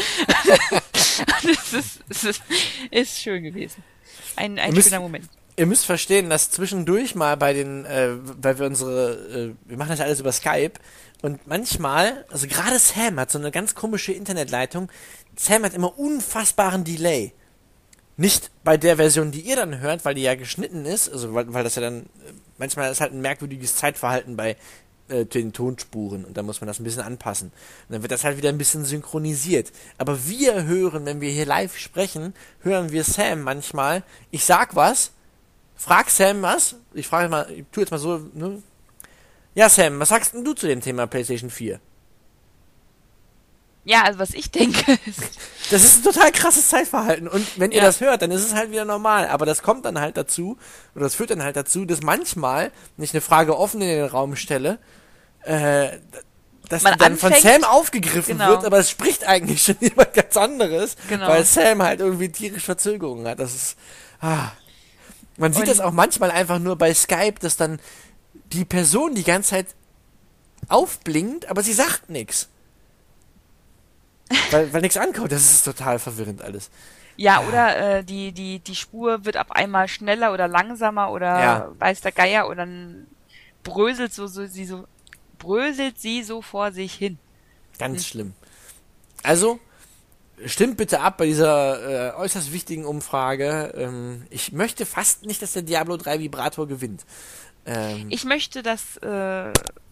das ist, das ist, ist schön gewesen. Ein, ein müsst, schöner Moment. Ihr müsst verstehen, dass zwischendurch mal bei den, äh, weil wir unsere, äh, wir machen das alles über Skype und manchmal, also gerade Sam hat so eine ganz komische Internetleitung. Sam hat immer unfassbaren Delay. Nicht bei der Version, die ihr dann hört, weil die ja geschnitten ist, also weil, weil das ja dann, manchmal ist halt ein merkwürdiges Zeitverhalten bei äh, den Tonspuren und da muss man das ein bisschen anpassen. Und dann wird das halt wieder ein bisschen synchronisiert. Aber wir hören, wenn wir hier live sprechen, hören wir Sam manchmal, ich sag was, frag Sam was, ich frage mal, ich tue jetzt mal so, ne? Ja Sam, was sagst denn du zu dem Thema PlayStation vier? Ja, also was ich denke ist... Das ist ein total krasses Zeitverhalten und wenn ihr Ja. das hört, dann ist es halt wieder normal, aber das kommt dann halt dazu, oder das führt dann halt dazu, dass manchmal, wenn ich eine Frage offen in den Raum stelle, äh, dass Man die dann von anfängt- Sam aufgegriffen Genau. wird, aber es spricht eigentlich schon jemand ganz anderes, Genau. weil Sam halt irgendwie tierisch Verzögerungen hat. Das ist, ah. Man sieht Und- das auch manchmal einfach nur bei Skype, dass dann die Person die ganze Zeit aufblinkt, aber sie sagt nichts. Weil, weil nichts ankommt, das ist total verwirrend alles. Ja, oder äh, die, die, die Spur wird auf einmal schneller oder langsamer oder Ja. weiß der Geier und dann bröselt so, so sie so bröselt sie so vor sich hin. Ganz Hm. schlimm. Also, stimmt bitte ab bei dieser äh, äußerst wichtigen Umfrage. Ähm, ich möchte fast nicht, dass der Diablo drei Vibrator gewinnt. Ähm, Ich möchte, dass äh,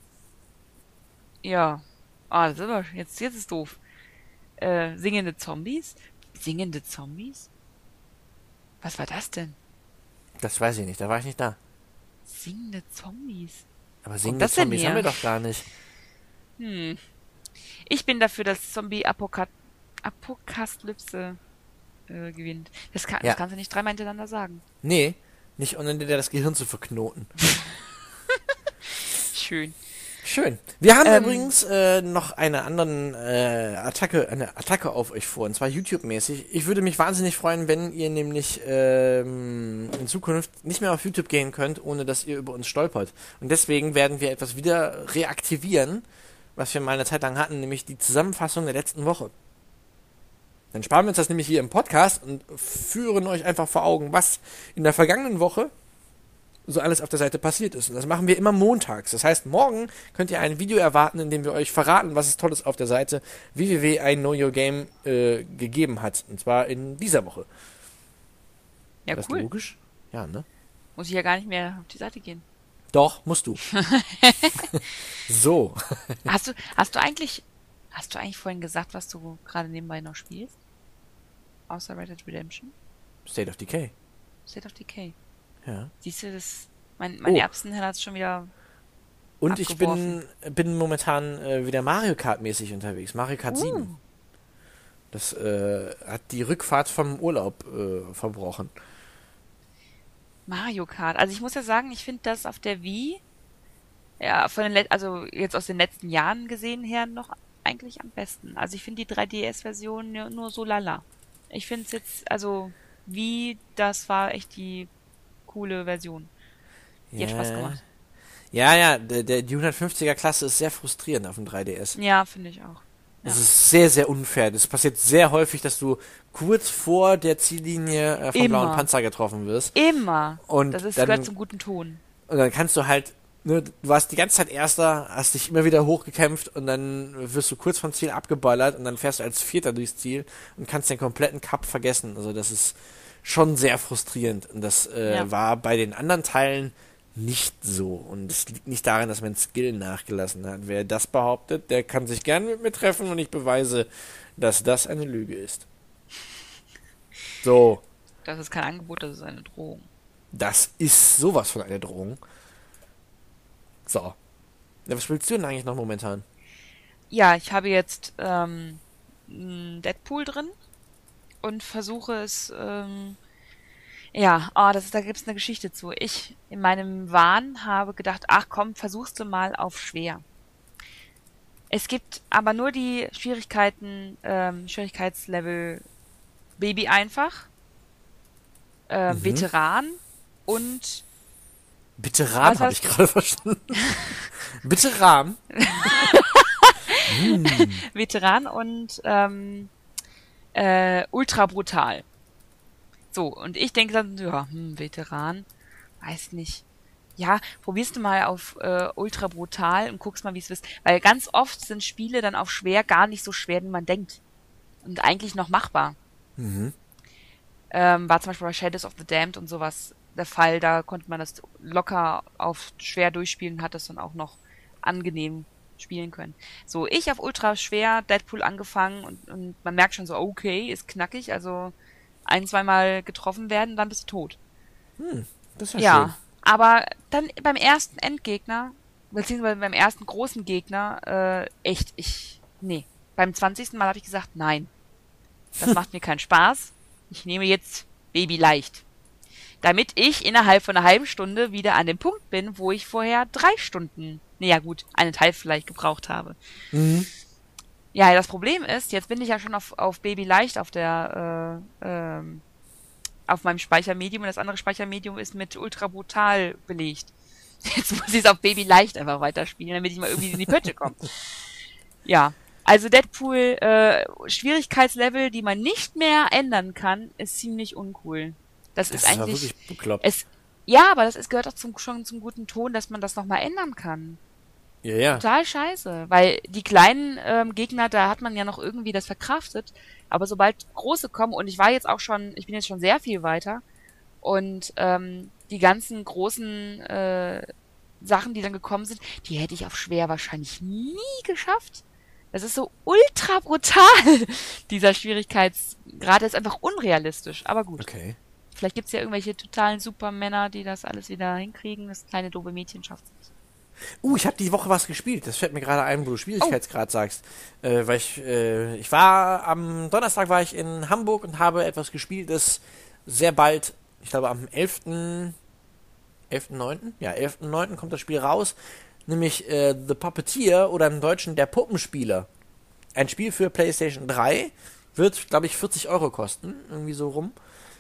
ja, ah, das ist aber, jetzt, jetzt ist doof. Äh, singende Zombies? Singende Zombies? Was war das denn? das weiß ich nicht, da war ich nicht da. Singende Zombies? Aber singende das denn Zombies her? haben wir doch gar nicht. Hm. Ich bin dafür, dass Zombie-Apokalypse äh, gewinnt. Das, kann, Ja. das kannst du nicht dreimal hintereinander sagen. Nee, nicht ohne dir das Gehirn zu verknoten. Schön. Schön. Wir haben Ähm. übrigens äh, noch eine anderen äh, Attacke, eine Attacke auf euch vor, und zwar YouTube-mäßig. Ich würde mich wahnsinnig freuen, wenn ihr nämlich ähm, in Zukunft nicht mehr auf YouTube gehen könnt, ohne dass ihr über uns stolpert. Und deswegen werden wir etwas wieder reaktivieren, was wir mal eine Zeit lang hatten, nämlich die Zusammenfassung der letzten Woche. Dann sparen wir uns das nämlich hier im Podcast und führen euch einfach vor Augen, was in der vergangenen Woche so alles auf der Seite passiert ist. Und das machen wir immer montags. Das heißt, morgen könnt ihr ein Video erwarten, in dem wir euch verraten, was es Tolles auf der Seite w w w punkt i know your game äh, gegeben hat. Und zwar in dieser Woche. Ja, das cool. logisch? Ja, ne? Muss ich ja gar nicht mehr auf die Seite gehen. Doch, musst du. So. Hast du, hast du eigentlich, hast du eigentlich vorhin gesagt, was du gerade nebenbei noch spielst? Außer Red Dead Redemption? State of Decay. State of Decay. Ja. Siehst du, das, mein, mein Oh. Erbsenheller hat schon wieder, Und ich bin, Abgeworfen. bin momentan äh, wieder Mario Kart mäßig unterwegs. Mario Kart Uh. sieben. Das äh, hat die Rückfahrt vom Urlaub äh, verbrochen. Mario Kart. Also ich muss ja sagen, ich finde das auf der Wii, ja, von den Let also jetzt aus den letzten Jahren gesehen her noch eigentlich am besten. Also ich finde die drei D S-Version nur, nur so lala. Ich finde es jetzt, also Wii, das war echt die coole Version. Die hat Spaß gemacht. Ja, ja, der, der, die hundertfünfziger Klasse ist sehr frustrierend auf dem drei D S. Ja, finde ich auch. Das Ja. ist sehr, sehr unfair. Das passiert sehr häufig, dass du kurz vor der Ziellinie äh, vom Immer. blauen Panzer getroffen wirst. Immer. Und das ist, dann- gehört zum guten Ton. Und dann kannst du halt, ne, du warst die ganze Zeit Erster, hast dich immer wieder hochgekämpft und dann wirst du kurz vom Ziel abgeballert und dann fährst du als Vierter durchs Ziel und kannst den kompletten Cup vergessen. Also das ist schon sehr frustrierend. Und das äh, Ja. war bei den anderen Teilen nicht so. Und es liegt nicht daran, dass mein Skill nachgelassen hat. Wer das behauptet, der kann sich gerne mit mir treffen und ich beweise, dass das eine Lüge ist. So, Das ist kein Angebot, das ist eine Drohung. das ist sowas von einer Drohung. So. Ja, was spielst du denn eigentlich noch momentan? Ja, ich habe jetzt ähm, ein Deadpool drin und versuche es, ähm, ja, oh, das ist, da gibt's eine Geschichte zu. Ich in meinem Wahn habe gedacht, ach komm, versuchst du mal auf schwer. Es gibt aber nur die Schwierigkeiten, ähm, Schwierigkeitslevel Baby einfach, äh, Mhm. Veteran und Veteran Was habe hast- ich gerade verstanden. Veteran. hm. Veteran und ähm, äh, ultra brutal. So, und ich denke dann, ja, hm, Veteran, weiß nicht. Ja, probierst du mal auf äh, ultra brutal und guckst mal, wie es ist. Weil ganz oft sind Spiele dann auf schwer gar nicht so schwer, wie man denkt. Und eigentlich noch machbar. Mhm. Ähm, war zum Beispiel bei Shadows of the Damned und sowas der Fall. Da konnte man das locker auf schwer durchspielen und hat das dann auch noch angenehm spielen können. So, ich auf ultra schwer Deadpool angefangen und, und man merkt schon so, okay, ist knackig, also ein, zweimal getroffen werden, dann bist du tot. Das ist ja, Ja, schön. aber dann beim ersten Endgegner, beziehungsweise beim ersten großen Gegner, äh, echt, ich, nee. Beim zwanzigsten Mal habe ich gesagt, nein, das macht mir keinen Spaß. Ich nehme jetzt Baby leicht. Damit ich innerhalb von einer halben Stunde wieder an dem Punkt bin, wo ich vorher drei Stunden, naja gut, einen Teil vielleicht gebraucht habe. Mhm. Ja, das Problem ist, jetzt bin ich ja schon auf, auf Baby leicht auf der, äh, ähm, auf meinem Speichermedium und das andere Speichermedium ist mit ultra brutal belegt. Jetzt muss ich es auf Baby leicht einfach weiterspielen, damit ich mal irgendwie in die Pötte komme. Ja, also Deadpool, äh, Schwierigkeitslevel, die man nicht mehr ändern kann, ist ziemlich uncool. Das, Das ist ist aber eigentlich, wirklich bekloppt. es, ja, aber das ist, gehört doch zum, schon zum guten Ton, dass man das nochmal ändern kann. Ja, ja. Total scheiße, weil die kleinen ähm, Gegner, da hat man ja noch irgendwie das verkraftet, aber sobald große kommen, und ich war jetzt auch schon, ich bin jetzt schon sehr viel weiter, und ähm, die ganzen großen äh, Sachen, die dann gekommen sind, die hätte ich auf schwer wahrscheinlich nie geschafft. Das ist so ultra brutal, dieser Schwierigkeitsgrad ist einfach unrealistisch, aber gut. Okay. Vielleicht gibt's ja irgendwelche totalen Supermänner, die das alles wieder hinkriegen, das kleine doofe Mädchen schafft's nicht. Uh, ich habe die Woche was gespielt. Das fällt mir gerade ein, wo du Schwierigkeitsgrad sagst. Äh, weil ich, äh, ich war am Donnerstag war ich in Hamburg und habe etwas gespielt, das sehr bald, ich glaube am elften elften neunten Ja, elften neunten kommt das Spiel raus. Nämlich äh, The Puppeteer oder im Deutschen Der Puppenspieler. Ein Spiel für PlayStation drei. Wird, glaube ich, vierzig Euro kosten. Irgendwie so rum.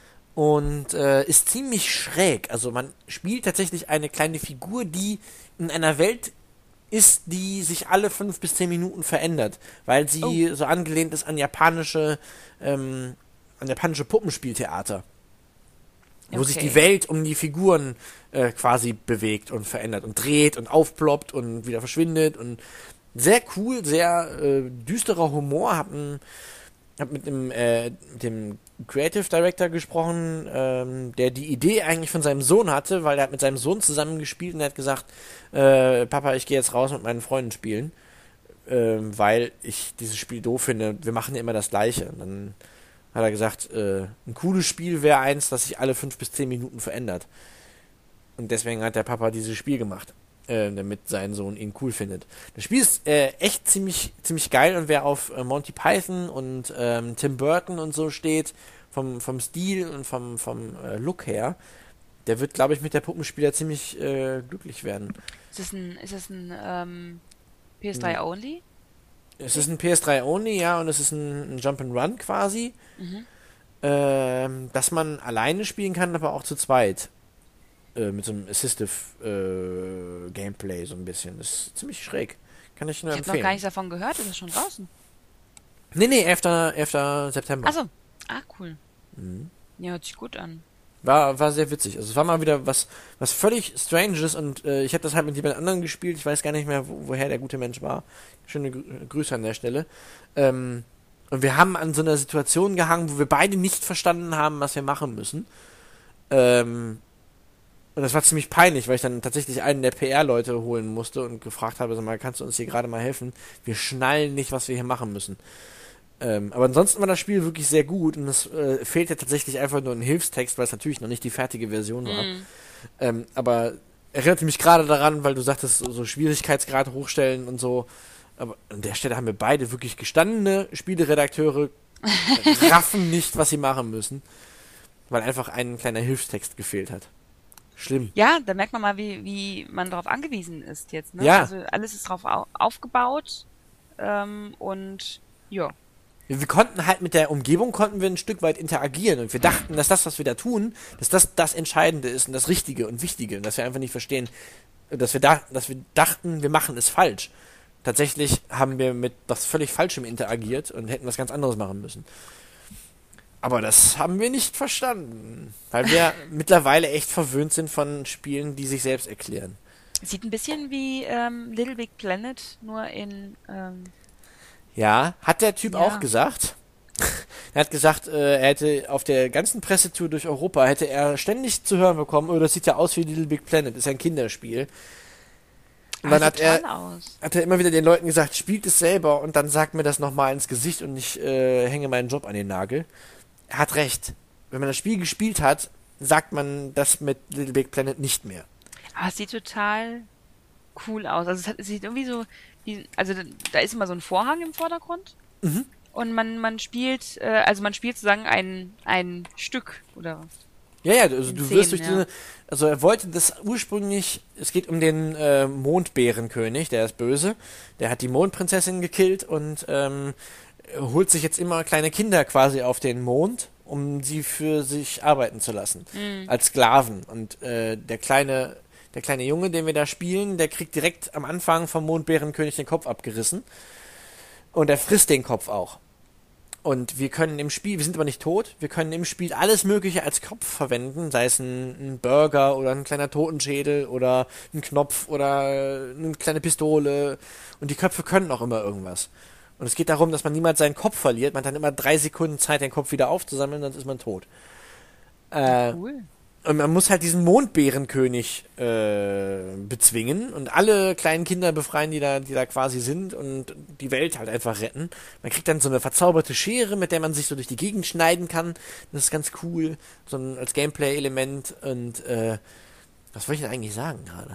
Und äh, ist ziemlich schräg. Also man spielt tatsächlich eine kleine Figur, die in einer Welt ist, die sich alle fünf bis zehn Minuten verändert, weil sie so angelehnt ist an japanische, ähm, an japanische Puppenspieltheater. Wo sich Okay. die Welt um die Figuren äh, quasi bewegt und verändert und dreht und aufploppt und wieder verschwindet und sehr cool, sehr äh, düsterer Humor. Hab, ein, hab mit dem, äh, mit dem Creative Director gesprochen, ähm, der die Idee eigentlich von seinem Sohn hatte, weil er hat mit seinem Sohn zusammen gespielt und er hat gesagt, äh, Papa, ich gehe jetzt raus mit meinen Freunden spielen, ähm, weil ich dieses Spiel doof finde. Wir machen ja immer das Gleiche. Und dann hat er gesagt, äh, ein cooles Spiel wäre eins, das sich alle fünf bis zehn Minuten verändert. Und deswegen hat der Papa dieses Spiel gemacht, äh, damit sein Sohn ihn cool findet. Das Spiel ist äh, echt ziemlich ziemlich geil und wer auf äh, Monty Python und ähm, Tim Burton und so steht, vom, vom Stil und vom, vom äh, Look her, der wird, glaube ich, mit der Puppenspieler ziemlich äh, glücklich werden. Ist es ein, ist es ein ähm, P S drei Only? Es ist ein P S drei Only, ja, und es ist ein, ein Jump'n'Run quasi, Mhm. ähm, dass man alleine spielen kann, aber auch zu zweit. Äh, mit so einem Assistive äh, Gameplay so ein bisschen. Das ist ziemlich schräg. Kann ich nur Ich habe noch empfehlen. gar nichts davon gehört, ist es schon draußen? Nee, nee, elfter September. Achso. Ah, cool. Mhm. Ja, hört sich gut an. War, war sehr witzig. Also es war mal wieder was, was völlig Stranges und äh, ich habe das halt mit jemand anderem gespielt. Ich weiß gar nicht mehr, wo, woher der gute Mensch war. Schöne Grü- Grüße an der Stelle. Ähm, und wir haben an so einer Situation gehangen, wo wir beide nicht verstanden haben, was wir machen müssen. Ähm, und das war ziemlich peinlich, weil ich dann tatsächlich einen der P R-Leute holen musste und gefragt habe, sag mal, kannst du uns hier gerade mal helfen? Wir schnallen nicht, was wir hier machen müssen. Ähm, aber ansonsten war das Spiel wirklich sehr gut und es äh, fehlt ja tatsächlich einfach nur ein Hilfstext, weil es natürlich noch nicht die fertige Version war. Mhm. Ähm, aber erinnerte mich gerade daran, weil du sagtest, so, so Schwierigkeitsgrad hochstellen und so. Aber an der Stelle haben wir beide wirklich gestandene Spieleredakteure, raffen nicht, was sie machen müssen, weil einfach ein kleiner Hilfstext gefehlt hat. Schlimm. Ja, da merkt man mal, wie, wie man darauf angewiesen ist jetzt. Ne? Ja. Also alles ist drauf au- aufgebaut ähm, und ja. Wir, wir konnten halt mit der Umgebung konnten wir ein Stück weit interagieren und wir dachten, dass das, was wir da tun, dass das das Entscheidende ist und das Richtige und Wichtige und dass wir einfach nicht verstehen, dass wir da, dass wir dachten, wir machen es falsch. Tatsächlich haben wir mit was völlig Falschem interagiert und hätten was ganz anderes machen müssen. Aber das haben wir nicht verstanden, weil wir mittlerweile echt verwöhnt sind von Spielen, die sich selbst erklären. Sieht ein bisschen wie ähm, Little Big Planet, nur in ähm, Ja, hat der Typ Ja. auch gesagt. Er hat gesagt, äh, er hätte auf der ganzen Pressetour durch Europa hätte er ständig zu hören bekommen, oh, das sieht ja aus wie Little Big Planet, ist ja ein Kinderspiel. Und dann ah, hat sieht er, toll aus. hat er immer wieder den Leuten gesagt, spielt es selber und dann sagt mir das nochmal ins Gesicht und ich äh, hänge meinen Job an den Nagel. Er hat recht. Wenn man das Spiel gespielt hat, sagt man das mit Little Big Planet nicht mehr. Aber es sieht total cool aus. Also es, hat, es sieht irgendwie so, wie, also da, da ist immer so ein Vorhang im Vordergrund Mhm. und man man spielt, äh, also man spielt sozusagen ein ein Stück oder Ja, ja, also In du wirst Szenen, durch ja. diese, also er wollte das ursprünglich, es geht um den äh, Mondbärenkönig, der ist böse, der hat die Mondprinzessin gekillt und ähm, holt sich jetzt immer kleine Kinder quasi auf den Mond, um sie für sich arbeiten zu lassen, Mhm. als Sklaven. Und äh, der kleine, der kleine Junge, den wir da spielen, der kriegt direkt am Anfang vom Mondbärenkönig den Kopf abgerissen und er frisst den Kopf auch. Und wir können im Spiel, wir sind aber nicht tot, wir können im Spiel alles Mögliche als Kopf verwenden, sei es ein, ein Burger oder ein kleiner Totenschädel oder ein Knopf oder eine kleine Pistole. Und die Köpfe können auch immer irgendwas. Und es geht darum, dass man niemals seinen Kopf verliert. Man hat dann immer drei Sekunden Zeit, den Kopf wieder aufzusammeln, sonst ist man tot. Äh, cool. und man muss halt diesen Mondbärenkönig äh, bezwingen und alle kleinen Kinder befreien, die da, die da quasi sind und die Welt halt einfach retten. Man kriegt dann so eine verzauberte Schere, mit der man sich so durch die Gegend schneiden kann. Das ist ganz cool, so ein, als Gameplay-Element. Und äh, was wollte ich denn eigentlich sagen gerade?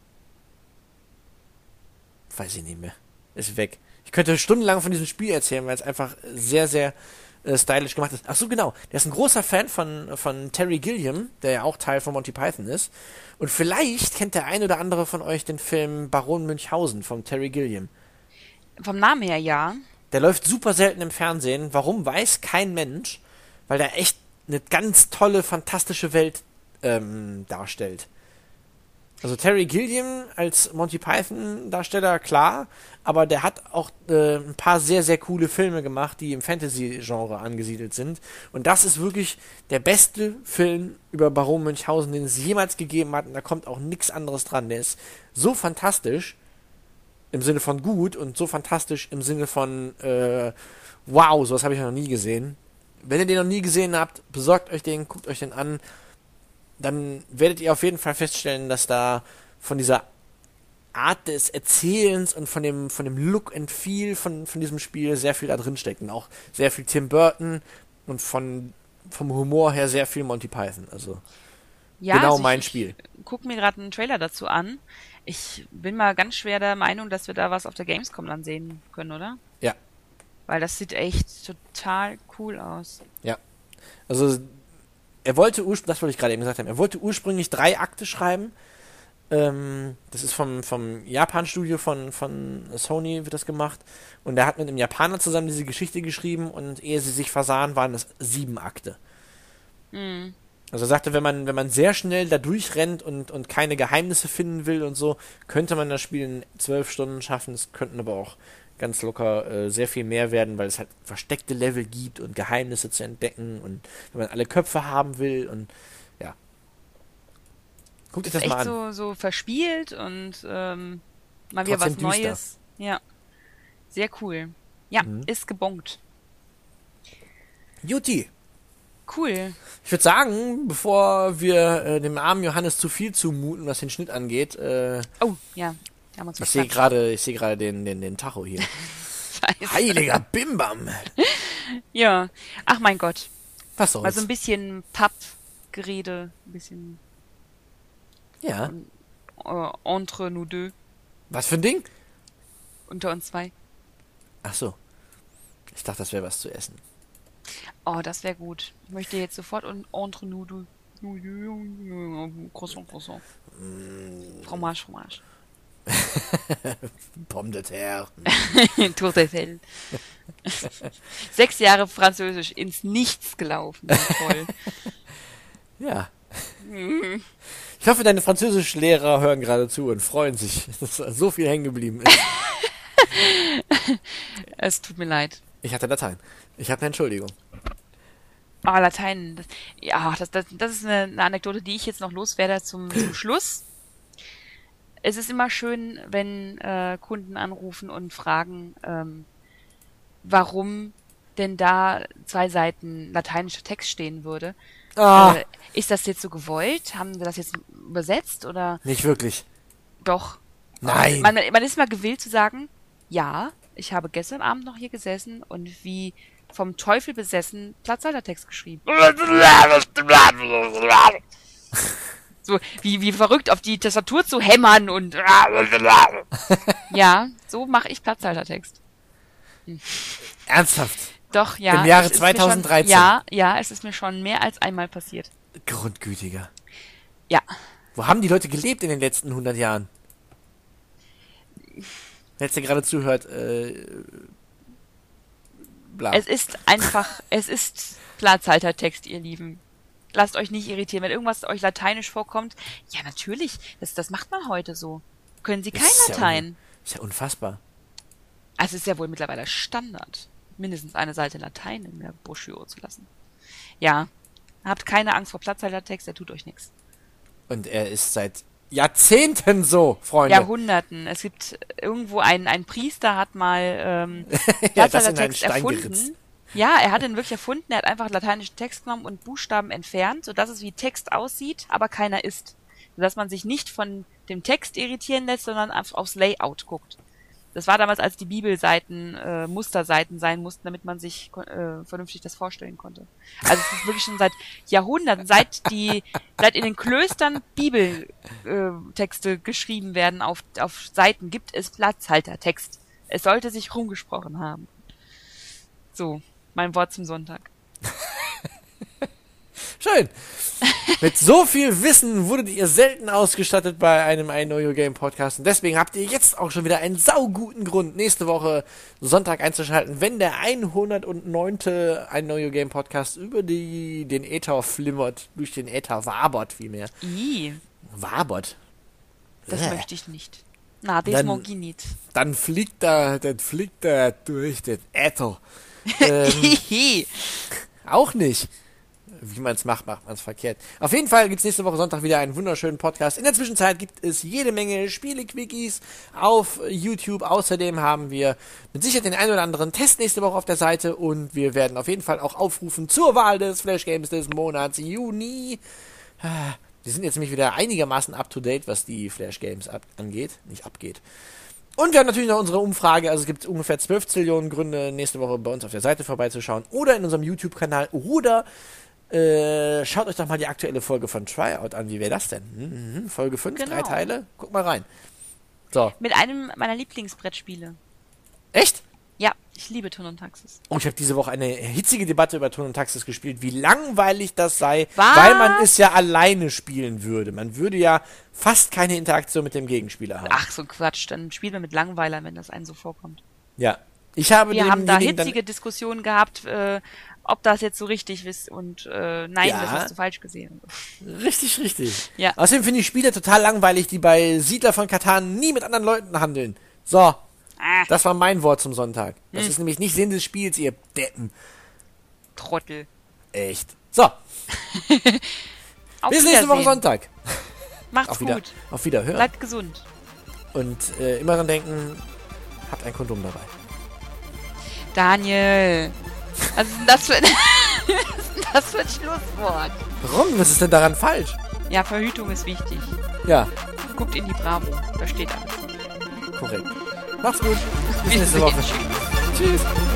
Weiß ich nicht mehr. Ist weg. Ich könnte stundenlang von diesem Spiel erzählen, weil es einfach sehr, sehr äh, stylisch gemacht ist. Ach so, genau. Der ist ein großer Fan von, von Terry Gilliam, der ja auch Teil von Monty Python ist. Und vielleicht kennt der ein oder andere von euch den Film Baron Münchhausen von Terry Gilliam. Vom Namen her ja. Der läuft super selten im Fernsehen. Warum, weiß kein Mensch. Weil der echt eine ganz tolle, fantastische Welt ähm, darstellt. Also Terry Gilliam als Monty Python-Darsteller, klar, aber der hat auch äh, ein paar sehr, sehr coole Filme gemacht, die im Fantasy-Genre angesiedelt sind. Und das ist wirklich der beste Film über Baron Münchhausen, den es jemals gegeben hat. Und da kommt auch nichts anderes dran. Der ist so fantastisch im Sinne von gut und so fantastisch im Sinne von äh, wow, sowas habe ich noch nie gesehen. Wenn ihr den noch nie gesehen habt, besorgt euch den, guckt euch den an. Dann werdet ihr auf jeden Fall feststellen, dass da von dieser Art des Erzählens und von dem, von dem Look and Feel von, von diesem Spiel sehr viel da drin steckt. Und auch sehr viel Tim Burton und von, vom Humor her sehr viel Monty Python. Also Ja, genau also mein ich, Spiel. Ich gucke mir gerade einen Trailer dazu an. Ich bin mal ganz schwer der Meinung, dass wir da was auf der Gamescom dann sehen können, oder? Ja, Weil das sieht echt total cool aus. ja. Also er wollte ursprünglich, das wollte ich gerade eben gesagt haben, er wollte ursprünglich drei Akte schreiben. Ähm, das ist vom, vom Japan-Studio von, von Sony wird das gemacht. Und er hat mit einem Japaner zusammen diese Geschichte geschrieben und ehe sie sich versahen, waren es sieben Akte. Mhm. Also er sagte, wenn man, wenn man sehr schnell da durchrennt und, und keine Geheimnisse finden will und so, könnte man das Spiel in zwölf Stunden schaffen. Es könnten aber auch ganz locker äh, sehr viel mehr werden, weil es halt versteckte Level gibt und Geheimnisse zu entdecken und wenn man alle Köpfe haben will und ja. Guckt euch Ist das mal echt an. so, so verspielt und ähm, mal wieder Trotzdem was düster. Neues. Ja. Sehr cool. Ja, Mhm. ist gebongt. Juti. Cool. Ich würde sagen, bevor wir äh, dem armen Johannes zu viel zumuten, was den Schnitt angeht, äh, Oh, ja. Wir haben uns ich sehe verquatscht. gerade, ich sehe gerade den, den, den Tacho hier. Scheiße. Heiliger Bimbam! Ja. Ach mein Gott. Was Mal so soll's? ein bisschen Pappgerede, ein bisschen Ja. äh, entre nous deux. Was für ein Ding? unter uns zwei. Ach so. Ich dachte, das wäre was zu essen. Oh, das wäre gut. Ich möchte jetzt sofort un entre nous du Croissant, Croissant. Mm. Fromage, Fromage. Pomme de terre. Tour de Fell. Sechs Jahre Französisch ins Nichts gelaufen. Toll. Ja. Ich hoffe, deine Französischlehrer hören gerade zu und freuen sich, dass so viel hängen geblieben ist. Es tut mir leid. Ich hatte Latein. Ich habe eine Entschuldigung. Ah, Latein. Das, ja, das, das, das ist eine, eine Anekdote, die ich jetzt noch loswerde zum, zum Schluss. Es ist immer schön, wenn äh, Kunden anrufen und fragen, ähm, warum denn da zwei Seiten lateinischer Text stehen würde. Ah, Äh, ist das jetzt so gewollt? Haben wir das jetzt übersetzt oder nicht wirklich. doch? Nein. Man, man ist mal gewillt zu sagen, ja, ich habe gestern Abend noch hier gesessen und wie vom Teufel besessen Platzhaltertext geschrieben. So, wie, wie verrückt auf die Tastatur zu hämmern und ja, so mache ich Platzhaltertext. Ernsthaft? Doch, ja. Im Jahre es ist mir zweitausenddreizehn? Schon, ja, ja, es ist mir schon mehr als einmal passiert. Grundgütiger. Ja. Wo haben die Leute gelebt in den letzten hundert Jahren? Wer jetzt gerade zuhört, äh, bla. Es ist einfach, es ist Platzhaltertext, ihr Lieben. Lasst euch nicht irritieren. Wenn irgendwas euch lateinisch vorkommt, ja, natürlich, das, das macht man heute so. Können Sie kein Ist ja Latein? un- Ist ja unfassbar. Also es ist ja wohl mittlerweile Standard, mindestens eine Seite Latein in der Broschüre zu lassen. Ja, habt keine Angst vor Platzhaltertext, der tut euch nichts. Und er ist seit Jahrzehnten so, Freunde. Jahrhunderten. Es gibt irgendwo einen, ein Priester hat mal ähm, Ja, das in einen Platzhaltertext Stein erfunden. geritzt. Ja, er hat ihn wirklich erfunden. Er hat einfach lateinischen Text genommen und Buchstaben entfernt, sodass es wie Text aussieht, aber keiner ist. Sodass man sich nicht von dem Text irritieren lässt, sondern einfach aufs Layout guckt. Das war damals, als die Bibelseiten äh, Musterseiten sein mussten, damit man sich äh, vernünftig das vorstellen konnte. Also es ist wirklich schon seit Jahrhunderten, seit die, seit in den Klöstern Bibeltexte äh, geschrieben werden auf, auf Seiten, gibt es Platzhaltertext. Es sollte sich rumgesprochen haben. So, mein Wort zum Sonntag. Schön. Mit so viel Wissen wurdet ihr selten ausgestattet bei einem I Know Your Game Podcast. Und deswegen habt ihr jetzt auch schon wieder einen sauguten Grund, nächste Woche Sonntag einzuschalten, wenn der hundertneunte I Know Your Game Podcast über die, den Äther flimmert, durch den Äther wabert vielmehr. Ih, Wabert. das Bäh. möchte ich nicht. Na, das Dann- mag ich nicht. Dann fliegt er, dann fliegt er durch den Äther. ähm, Hihi. Auch nicht. Wie man es macht, macht man es verkehrt. Auf jeden Fall gibt's nächste Woche Sonntag wieder einen wunderschönen Podcast. In der Zwischenzeit gibt es jede Menge Spiele-Quickies auf YouTube. Außerdem haben wir mit Sicherheit den einen oder anderen Test nächste Woche auf der Seite. Und wir werden auf jeden Fall auch aufrufen zur Wahl des Flash Games des Monats Juni. Wir sind jetzt nämlich wieder einigermaßen up-to-date, was die Flash Games ab- angeht. Nicht abgeht. Und wir haben natürlich noch unsere Umfrage, also es gibt ungefähr zwölf Zillionen Gründe, nächste Woche bei uns auf der Seite vorbeizuschauen oder in unserem YouTube-Kanal oder äh, schaut euch doch mal die aktuelle Folge von Tryout an. Wie wäre das denn? Mhm, Folge fünf, Genau. drei Teile? Guck mal rein. So. Mit einem meiner Lieblingsbrettspiele. Echt? Ja, ich liebe Turn und Taxis. Oh, ich habe diese Woche eine hitzige Debatte über Turn und Taxis gespielt, wie langweilig das sei, Was? weil man es ja alleine spielen würde. Man würde ja fast keine Interaktion mit dem Gegenspieler haben. Ach, so ein Quatsch. Dann spielt man mit Langweilern, wenn das einem so vorkommt. Ja. Ich habe Wir haben da demjenigen dann- hitzige Diskussionen gehabt, äh, ob das jetzt so richtig ist und äh, nein, Ja. das hast du falsch gesehen. Richtig, richtig. Ja. Außerdem finde ich Spiele total langweilig, die bei Siedler von Katan nie mit anderen Leuten handeln. So, Ah, das war mein Wort zum Sonntag. Das Hm. ist nämlich nicht Sinn des Spiels, ihr Deppen. Trottel. Echt. So, Auf bis nächste Woche Wiedersehen. Sonntag. Macht's Auf, wieder, gut. auf Wiederhören. Bleibt gesund. Und äh, immer dran denken, habt ein Kondom dabei. Daniel. Was ist denn das für ein, was ist denn das für ein Schlusswort? Warum? Was ist denn daran falsch? Ja, Verhütung ist wichtig. Ja, Guckt in die Bravo. Da steht alles. korrekt. Macht's gut. Bis Wir nächste sehen. Woche. Tschüss. Tschüss.